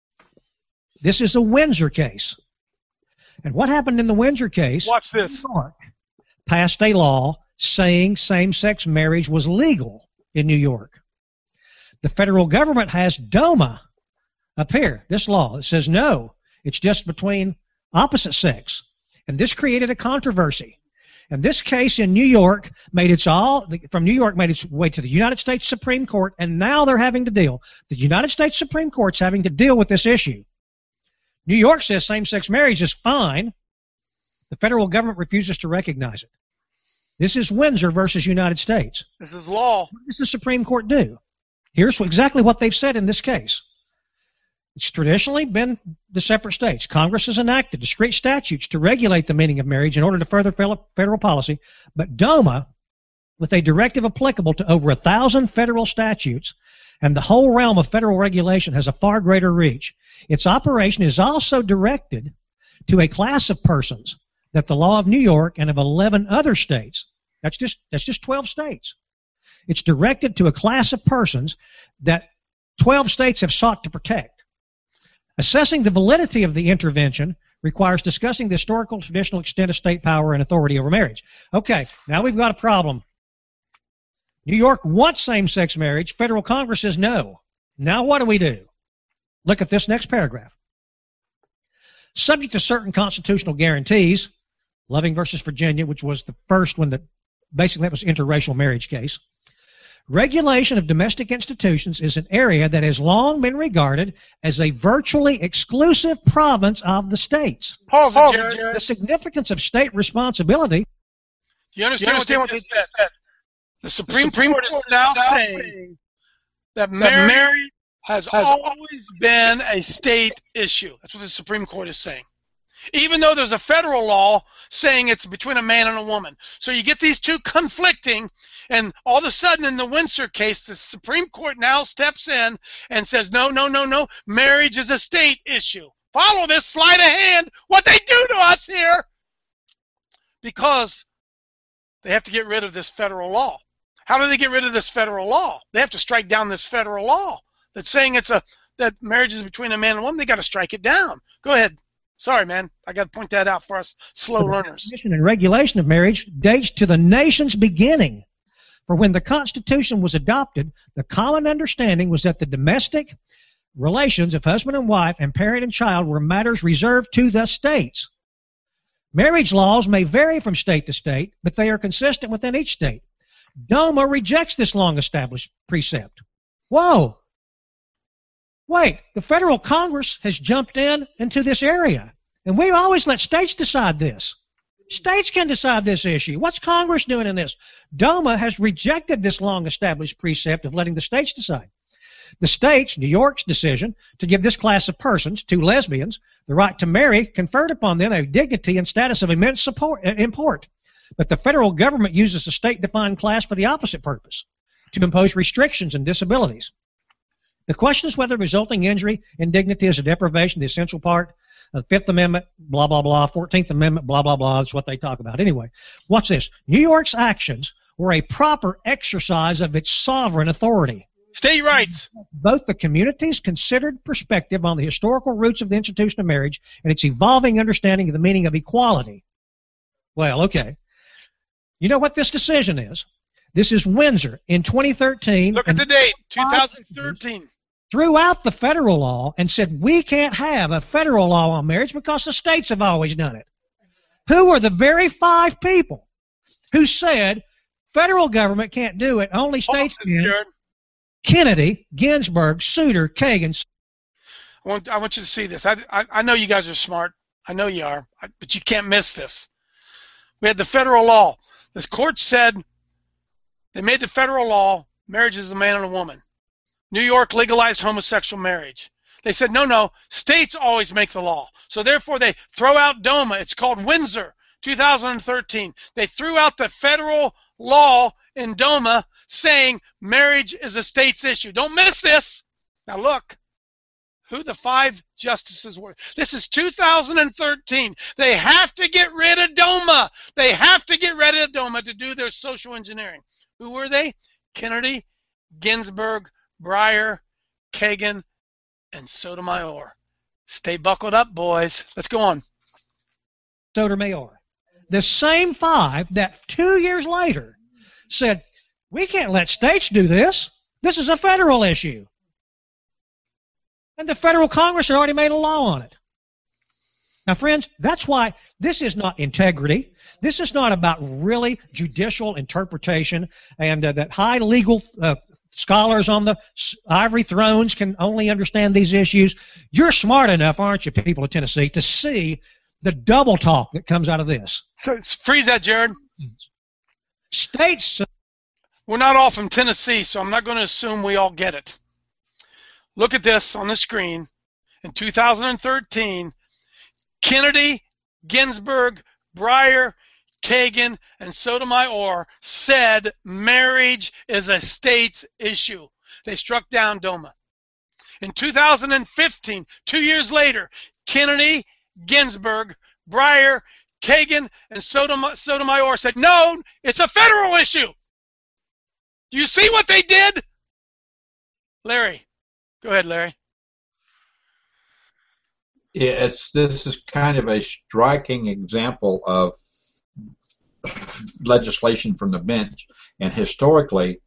This is a Windsor case. And what happened in the Windsor case? Watch this. New York passed a law saying same-sex marriage was legal in New York. The federal government has DOMA up here, this law. It says no, it's just between opposite sex. And this created a controversy. And this case in New York made its all from New York made its way to the United States Supreme Court, and now they're having to deal. The United States Supreme Court's having to deal with this issue. New York says same-sex marriage is fine. The federal government refuses to recognize it. This is Windsor versus United States. This is law. What does the Supreme Court do? Here's what, exactly what they've said in this case. It's traditionally been the separate states. Congress has enacted discrete statutes to regulate the meaning of marriage in order to further federal policy, but DOMA, with a directive applicable to over a thousand federal statutes and the whole realm of federal regulation, has a far greater reach. Its operation is also directed to a class of persons that the law of New York and of eleven other states, that's just, that's just twelve states. It's directed to a class of persons that twelve states have sought to protect. Assessing the validity of the intervention requires discussing the historical traditional extent of state power and authority over marriage. Okay, now we've got a problem. New York wants same-sex marriage. Federal Congress says no. Now what do we do? Look at this next paragraph. Subject to certain constitutional guarantees, Loving versus Virginia, which was the first one that basically that was interracial marriage case. Regulation of domestic institutions is an area that has long been regarded as a virtually exclusive province of the states. Pause it, Jared. Jared. The significance of state responsibility. Do you understand, you understand what, what they said? said? The Supreme, the Supreme Court, Court is now saying, saying that marriage, marriage has, has always been a state issue. That's what the Supreme Court is saying. Even though there's a federal law saying it's between a man and a woman. So you get these two conflicting, and all of a sudden in the Windsor case, the Supreme Court now steps in and says, no, no, no, no, marriage is a state issue. Follow this sleight of hand, what they do to us here. Because they have to get rid of this federal law. How do they get rid of this federal law? They have to strike down this federal law that's saying it's a that marriage is between a man and a woman. They got to strike it down. Go ahead. Sorry, man. I got to point that out for us slow the learners. Definition and regulation of marriage dates to the nation's beginning. For when the Constitution was adopted, the common understanding was that the domestic relations of husband and wife and parent and child were matters reserved to the states. Marriage laws may vary from state to state, but they are consistent within each state. DOMA rejects this long-established precept. Whoa! Wait, the federal Congress has jumped in into this area, and we always let states decide this. States can decide this issue. What's Congress doing in this? DOMA has rejected this long-established precept of letting the states decide. The states, New York's decision to give this class of persons, two lesbians, the right to marry, conferred upon them a dignity and status of immense support, import. But the federal government uses a state-defined class for the opposite purpose, to impose restrictions and disabilities. The question is whether resulting injury and dignity is a deprivation of the essential part of the Fifth Amendment, blah, blah, blah, Fourteenth Amendment, blah, blah, blah. That's what they talk about. Anyway, watch this. New York's actions were a proper exercise of its sovereign authority. State rights. Both the community's considered perspective on the historical roots of the institution of marriage and its evolving understanding of the meaning of equality. Well, okay. You know what this decision is? This is Windsor in twenty thirteen. Look at the date, twenty thirteen. Threw out the federal law and said we can't have a federal law on marriage because the states have always done it. Who are the very five people who said federal government can't do it, only states can? Kennedy, Ginsburg, Souter, Kagan. I want, I want you to see this. I, I, I know you guys are smart. I know you are, but you can't miss this. We had the federal law. This court said they made the federal law, marriage is a man and a woman. New York legalized homosexual marriage. They said, no, no, states always make the law. So therefore they throw out DOMA. It's called Windsor, two thousand thirteen. They threw out the federal law in DOMA saying marriage is a state's issue. Don't miss this. Now look who the five justices were. This is two thousand thirteen. They have to get rid of DOMA. They have to get rid of DOMA to do their social engineering. Who were they? Kennedy, Ginsburg, Breyer, Kagan, and Sotomayor. Stay buckled up, boys. Let's go on. Sotomayor. The same five that two years later said, we can't let states do this. This is a federal issue. And the federal Congress had already made a law on it. Now, friends, that's why this is not integrity. This is not about really judicial interpretation and uh, that high legal uh, scholars on the ivory thrones can only understand these issues. You're smart enough, aren't you, people of Tennessee, to see the double talk that comes out of this. So freeze that, Jared. States. We're not all from Tennessee, so I'm not going to assume we all get it. Look at this on the screen. In two thousand thirteen, Kennedy, Ginsburg, Breyer, Kagan, and Sotomayor said marriage is a state's issue. They struck down DOMA. In two thousand fifteen, two years later, Kennedy, Ginsburg, Breyer, Kagan, and Sotom- Sotomayor said, no, it's a federal issue. Do you see what they did? Larry. Go ahead, Larry. Yeah, it's, this is kind of a striking example of legislation from the bench. And historically,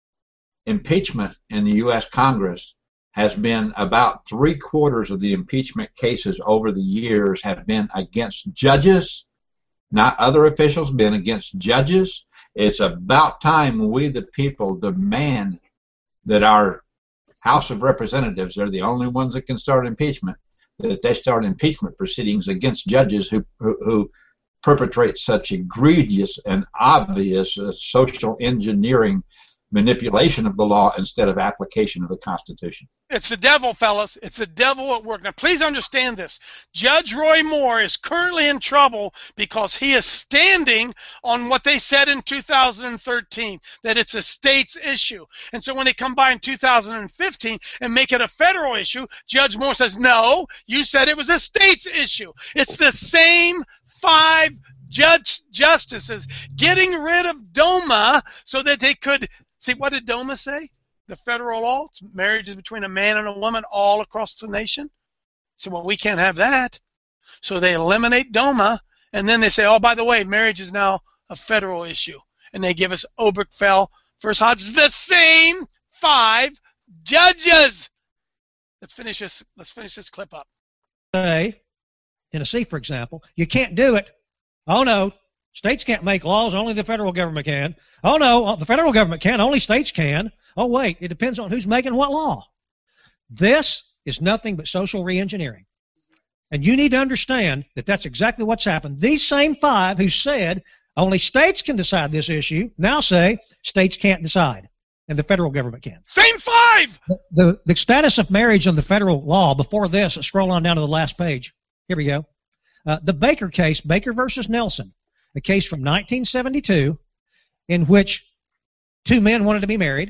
impeachment in the U S Congress has been about three quarters of the impeachment cases over the years have been against judges, not other officials, been against judges. It's about time we, the people, demand that our House of Representatives, they're the only ones that can start impeachment, that they start impeachment proceedings against judges who, who, who perpetrate such egregious and obvious uh, social engineering manipulation of the law instead of application of the Constitution. It's the devil, fellas. It's the devil at work. Now, please understand this. Judge Roy Moore is currently in trouble because he is standing on what they said in two thousand thirteen, that it's a state's issue. And so when they come by in two thousand fifteen and make it a federal issue, Judge Moore says, no, you said it was a state's issue. It's the same five judge justices getting rid of DOMA so that they could. See, what did DOMA say? The federal law, it's marriage is between a man and a woman all across the nation. So, well, we can't have that. So they eliminate DOMA, and then they say, oh, by the way, marriage is now a federal issue. And they give us Obergefell versus Hodges, the same five judges. Let's finish this. Let's finish this clip up. Say, Tennessee, for example, you can't do it. Oh, no. States can't make laws, only the federal government can. Oh, no, the federal government can, only states can. Oh, wait, it depends on who's making what law. This is nothing but social reengineering. And you need to understand that that's exactly what's happened. These same five who said only states can decide this issue now say states can't decide, and the federal government can. Same five! The, the, the status of marriage on the federal law, before this, scroll on down to the last page. Here we go. Uh, the Baker case, Baker versus Nelson. A case from nineteen seventy-two in which two men wanted to be married.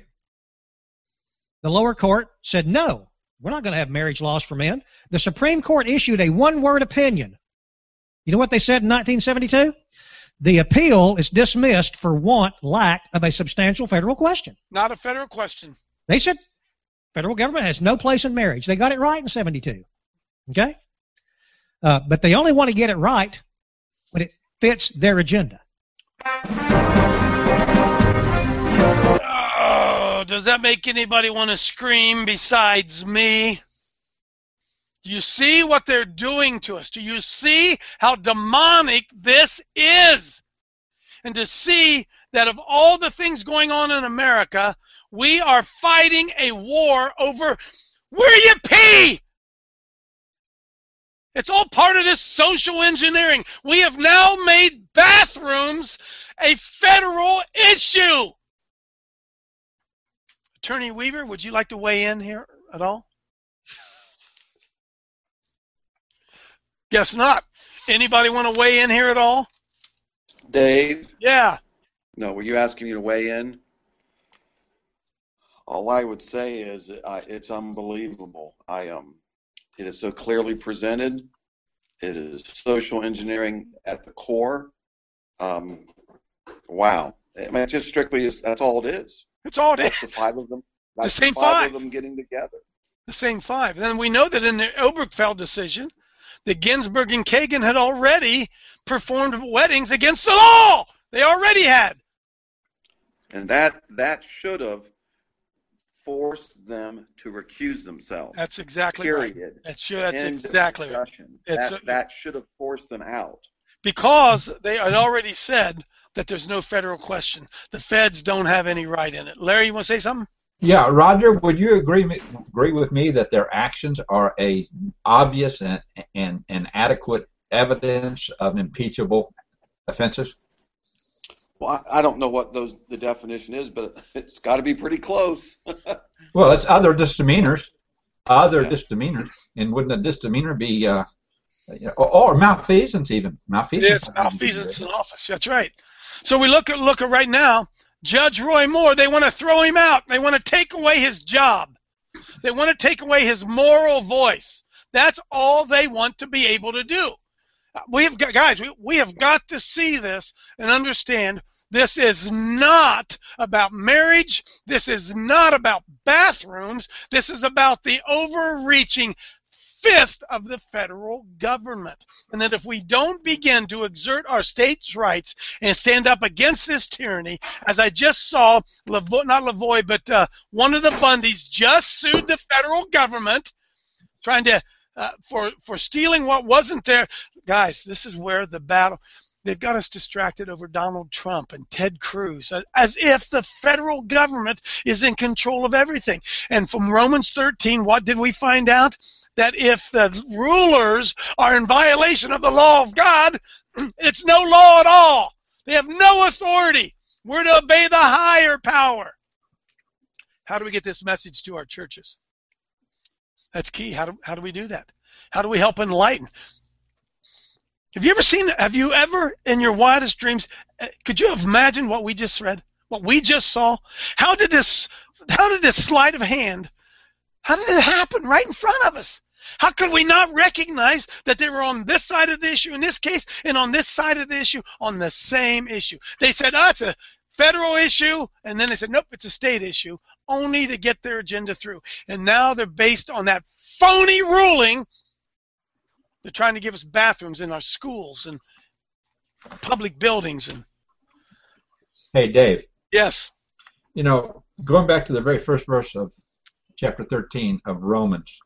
The lower court said, no, we're not going to have marriage laws for men. The Supreme Court issued a one-word opinion. You know what they said in nineteen seventy-two? The appeal is dismissed for want, lack of a substantial federal question. Not a federal question. They said federal government has no place in marriage. They got it right in seventy-two. Okay? Uh, but they only want to get it right when it fits their agenda. Oh, does that make anybody want to scream besides me? Do you see what they're doing to us? Do you see how demonic this is? And to see that of all the things going on in America, we are fighting a war over where you pee. It's all part of this social engineering. We have now made bathrooms a federal issue. Attorney Weaver, would you like to weigh in here at all? Guess not. Anybody want to weigh in here at all? Dave? Yeah. No, were you asking me to weigh in? All I would say is uh, it's unbelievable. I um, it is so clearly presented. It is social engineering at the core. Um, wow. I mean, it just strictly is. That's all it is. That's all it That's is. the five of them. That's The same the five, five. of them getting together. The same five. And then we know that in the Obergefell decision, that Ginsburg and Kagan had already performed weddings against the law. They already had. And that that should have forced them to recuse themselves. That's exactly Period. right. That's, sure, that's End of exactly right. discussion. It's That, a- that should have forced them out. Because they had already said that there's no federal question. The feds don't have any right in it. Larry, you want to say something? Yeah, Roger, would you agree me, agree with me that their actions are a obvious and, and, and adequate evidence of impeachable offenses? Well, I, I don't know what those the definition is, but it's got to be pretty close. Well, it's other misdemeanors, other Yeah. misdemeanors, and wouldn't a misdemeanor be, uh, or, or malfeasance even? Malfeasance. It is malfeasance in office. That's right. So we look at look at right now, Judge Roy Moore. They want to throw him out. They want to take away his job. They want to take away his moral voice. That's all they want to be able to do. We have got, guys. We, we have got to see this and understand. This is not about marriage. This is not about bathrooms. This is about the overreaching fist of the federal government. And that if we don't begin to exert our states' rights and stand up against this tyranny, as I just saw, Lavoy, not Lavoy, but uh, one of the Bundys just sued the federal government, trying to uh, for for stealing what wasn't there. Guys, this is where the battle. They've got us distracted over Donald Trump and Ted Cruz, as if the federal government is in control of everything. And from Romans thirteen, what did we find out? That if the rulers are in violation of the law of God, it's no law at all. They have no authority. We're to obey the higher power. How do we get this message to our churches? That's key. How do, how do we do that? How do we help enlighten? Have you ever seen, have you ever in your wildest dreams, could you have imagined what we just read? What we just saw? How did this, how did this sleight of hand, how did it happen right in front of us? How could we not recognize that they were on this side of the issue in this case and on this side of the issue on the same issue? They said, oh, it's a federal issue, and then they said, nope, it's a state issue, only to get their agenda through. And now they're based on that phony ruling. They're trying to give us bathrooms in our schools and public buildings. And Hey, Dave. yes, You know, going back to the very first verse of chapter thirteen of Romans,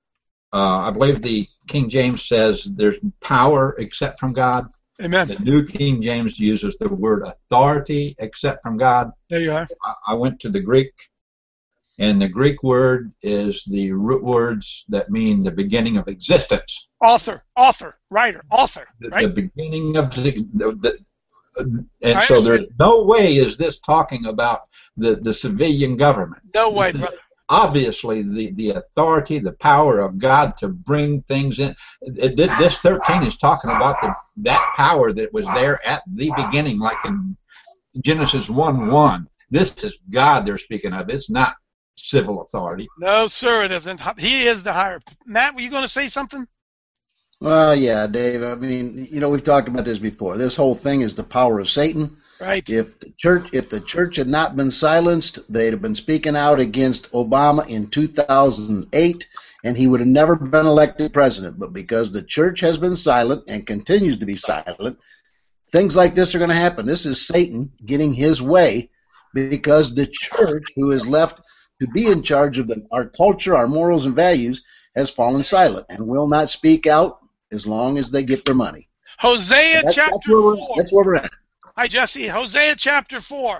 uh, I believe the King James says there's power except from God. amen. The New King James uses the word authority except from God. There you are. I, I went to the Greek, and the Greek word is the root words that mean the beginning of existence. Author, author, writer, author, The, right? the beginning of the, the, the and I so there's understand. no way is this talking about the, the civilian government. No way, This is brother. Obviously, the, the authority, the power of God to bring things in. It, it, this thirteen is talking about the, that power that was there at the beginning, like in Genesis one one. This is God they're speaking of. It's not civil authority. No, sir, it isn't. He is the higher. Matt, were you going to say something? Well, yeah, Dave. I mean, you know, we've talked about this before. This whole thing is the power of Satan. Right. If the church, if the church had not been silenced, they'd have been speaking out against Obama in two thousand eight, and he would have never been elected president. But because the church has been silent and continues to be silent, things like this are going to happen. This is Satan getting his way because the church, who is left to be in charge of the, our culture, our morals and values, has fallen silent and will not speak out as long as they get their money. Hosea That's, chapter that's, where we're, four. that's where we're at. Hi, Jesse. Hosea chapter four.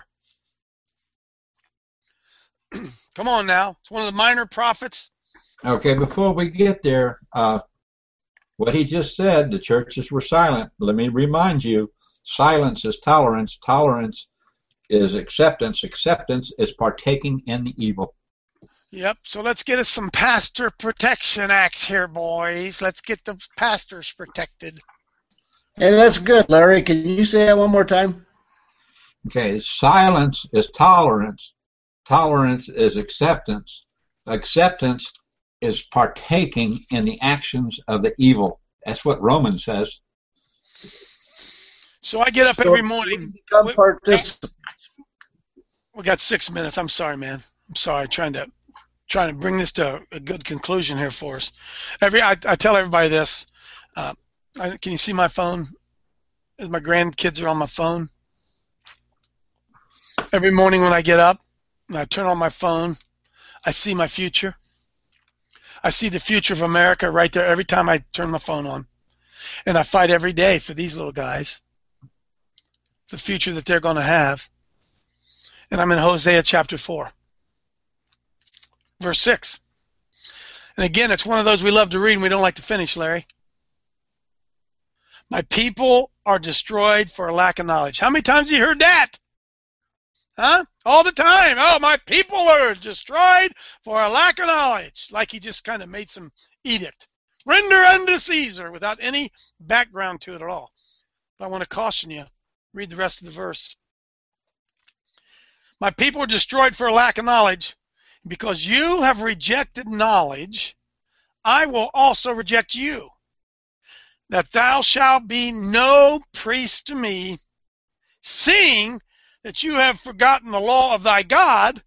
Come on now. It's one of the minor prophets. Okay, before we get there, uh, what he just said, the churches were silent. Let me remind you, silence is tolerance. Tolerance is acceptance. Acceptance is partaking in the evil. Yep. So let's get us some Pastor Protection Act here, boys. Let's get the pastors protected. Hey, that's good, Larry. Can you say that one more time? Okay, silence is tolerance. Tolerance is acceptance. Acceptance is partaking in the actions of the evil. That's what Romans says. So I get up So every morning. become We, participants. we got six minutes. I'm sorry, man. I'm sorry. Trying to trying to bring this to a good conclusion here for us. Every I, I tell everybody this. Uh, I, can you see my phone? My grandkids are on my phone. Every morning when I get up and I turn on my phone, I see my future. I see the future of America right there every time I turn my phone on. And I fight every day for these little guys, the future that they're going to have. And I'm in Hosea chapter four, verse six. And again, it's one of those we love to read and we don't like to finish, Larry. My people are destroyed for a lack of knowledge. How many times have you heard that? Huh? All the time. Oh, my people are destroyed for a lack of knowledge. Like he just kind of made some edict. Render unto Caesar without any background to it at all. But I want to caution you. Read the rest of the verse. My people are destroyed for a lack of knowledge. Because you have rejected knowledge, I will also reject you. That thou shalt be no priest to me, seeing that you have forgotten the law of thy God,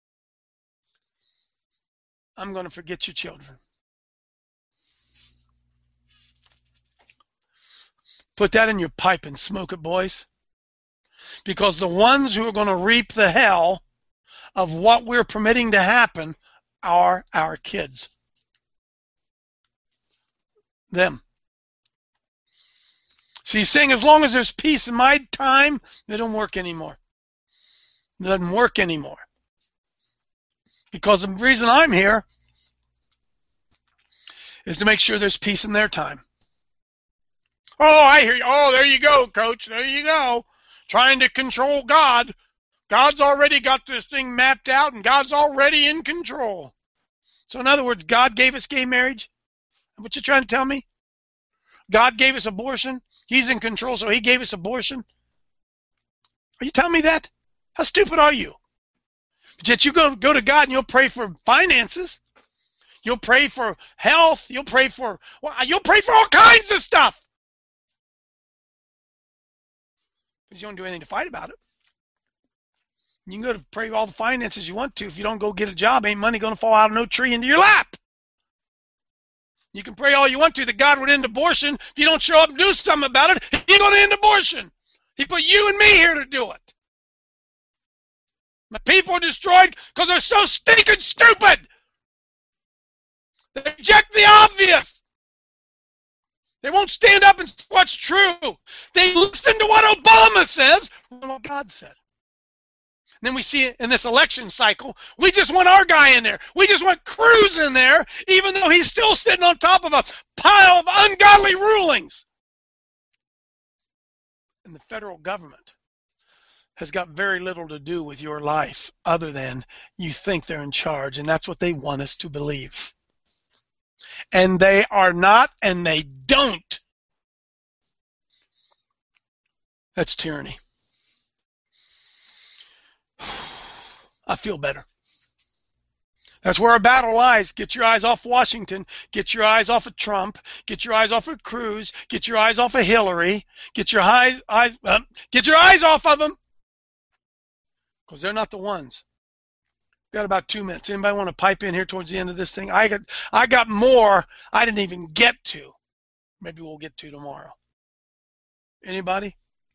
I'm going to forget your children. Put that in your pipe and smoke it, boys. Because the ones who are going to reap the hell of what we're permitting to happen are our kids. Them. So he's saying as long as there's peace in my time, it don't work anymore. It doesn't work anymore. Because the reason I'm here is to make sure there's peace in their time. Oh, I hear you. Oh, there you go, Coach. There you go. Trying to control God. God's already got this thing mapped out, and God's already in control. So in other words, God gave us gay marriage? What you trying to tell me? God gave us abortion? He's in control, so he gave us abortion? Are you telling me that? How stupid are you? But yet you go, go to God and you'll pray for finances. You'll pray for health. You'll pray for, well, you'll pray for all kinds of stuff. Because you don't do anything to fight about it. You can go to pray all the finances you want to. If you don't go get a job, ain't money going to fall out of no tree into your lap. You can pray all you want to that God would end abortion. If you don't show up and do something about it, he's going to end abortion. He put you and me here to do it. My people are destroyed because they're so stinking stupid. They reject the obvious. They won't stand up and say what's true. They listen to what Obama says and what God said. And then we see it in this election cycle. We just want our guy in there. We just want Cruz in there, even though he's still sitting on top of a pile of ungodly rulings. And the federal government has got very little to do with your life other than you think they're in charge, and that's what they want us to believe. And they are not, and they don't. That's tyranny. I feel better. That's where our battle lies. Get your eyes off Washington. Get your eyes off of Trump. Get your eyes off of Cruz. Get your eyes off of Hillary. Get your eyes, eyes uh, get your eyes off of them. Because they're not the ones. Got about two minutes. Anybody want to pipe in here towards the end of this thing? I got, I got more I didn't even get to. Maybe we'll get to tomorrow. Anybody?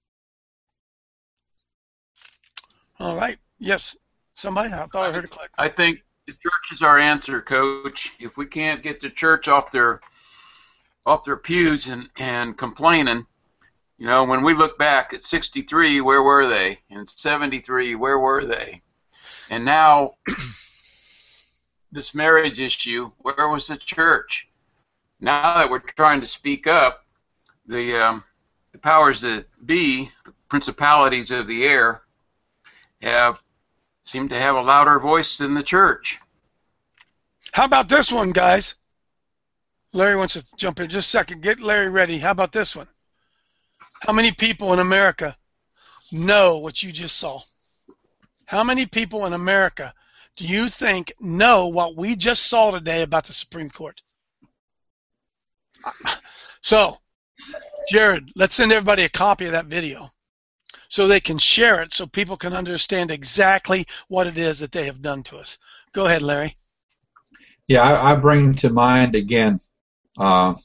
All right. Yes. Somebody? I thought I heard a click. I think the church is our answer, Coach. If we can't get the church off their off their pews and, and complaining, you know, when we look back at sixty-three, where were they? And seventy-three, where were they? And now, this marriage issue, where was the church? Now that we're trying to speak up, the, um, the powers that be, the principalities of the air, have seem to have a louder voice than the church. How about this one, guys? Larry wants to jump in just a second. Get Larry ready. How about this one? How many people in America know what you just saw? How many people in America do you think know what we just saw today about the Supreme Court? So, Jared, let's send everybody a copy of that video so they can share it so people can understand exactly what it is that they have done to us. Go ahead, Larry. Yeah, I, I bring to mind again uh,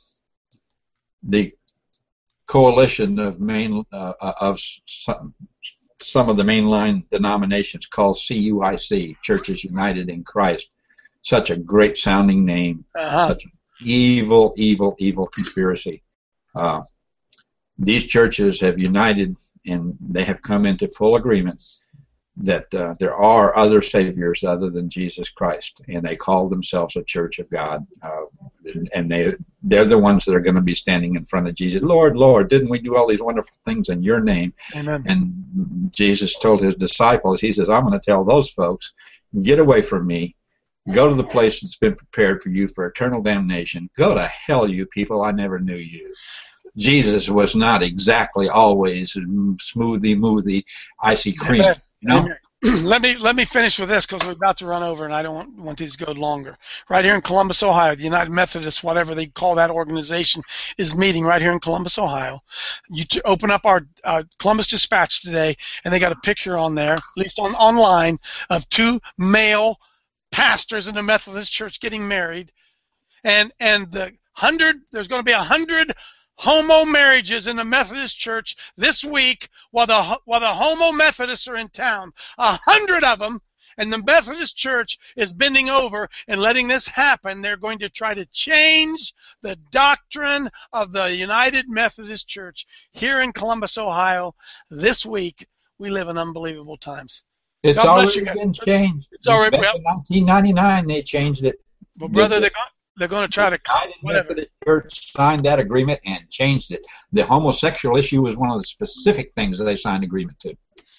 the coalition of main uh, of some, some of the mainline denominations called C U I C, Churches United in Christ. Such a great sounding name. Uh-huh. Such an evil, evil, evil conspiracy. Uh, these churches have united, and they have come into full agreement that uh, there are other saviors other than Jesus Christ, and they call themselves a Church of God. Uh, and they, they're the ones that are going to be standing in front of Jesus. Lord, Lord, didn't we do all these wonderful things in your name? Amen. And Jesus told his disciples, he says, I'm going to tell those folks, get away from me. Go to the place that's been prepared for you for eternal damnation. Go to hell, you people. I never knew you. Jesus was not exactly always smoothy, moothy, icy cream. Amen. You know? Amen. let me let me finish with this because we're about to run over, and I don't want, want these to go longer. Right here in Columbus, Ohio, the United Methodists, whatever they call that organization, is meeting right here in Columbus, Ohio. You t- open up our uh, Columbus Dispatch today, and they got a picture on there, at least on online, of two male pastors in the Methodist Church getting married, and and the hundred there's going to be a hundred homo marriages in the Methodist Church this week while the while the homo Methodists are in town. A hundred of them, and the Methodist Church is bending over and letting this happen. They're going to try to change the doctrine of the United Methodist Church here in Columbus, Ohio. This week, we live in unbelievable times. It's God bless already you guys. been changed. It's already Back in nineteen ninety-nine, they changed it. Well, brother, The- they're going, they're going to try to United whatever. Methodist Church signed that agreement and changed it. The homosexual issue was one of the specific things that they signed agreement to.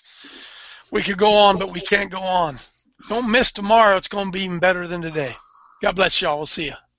We could go on, but we can't go on. Don't miss tomorrow. It's going to be even better than today. God bless y'all. We'll see you.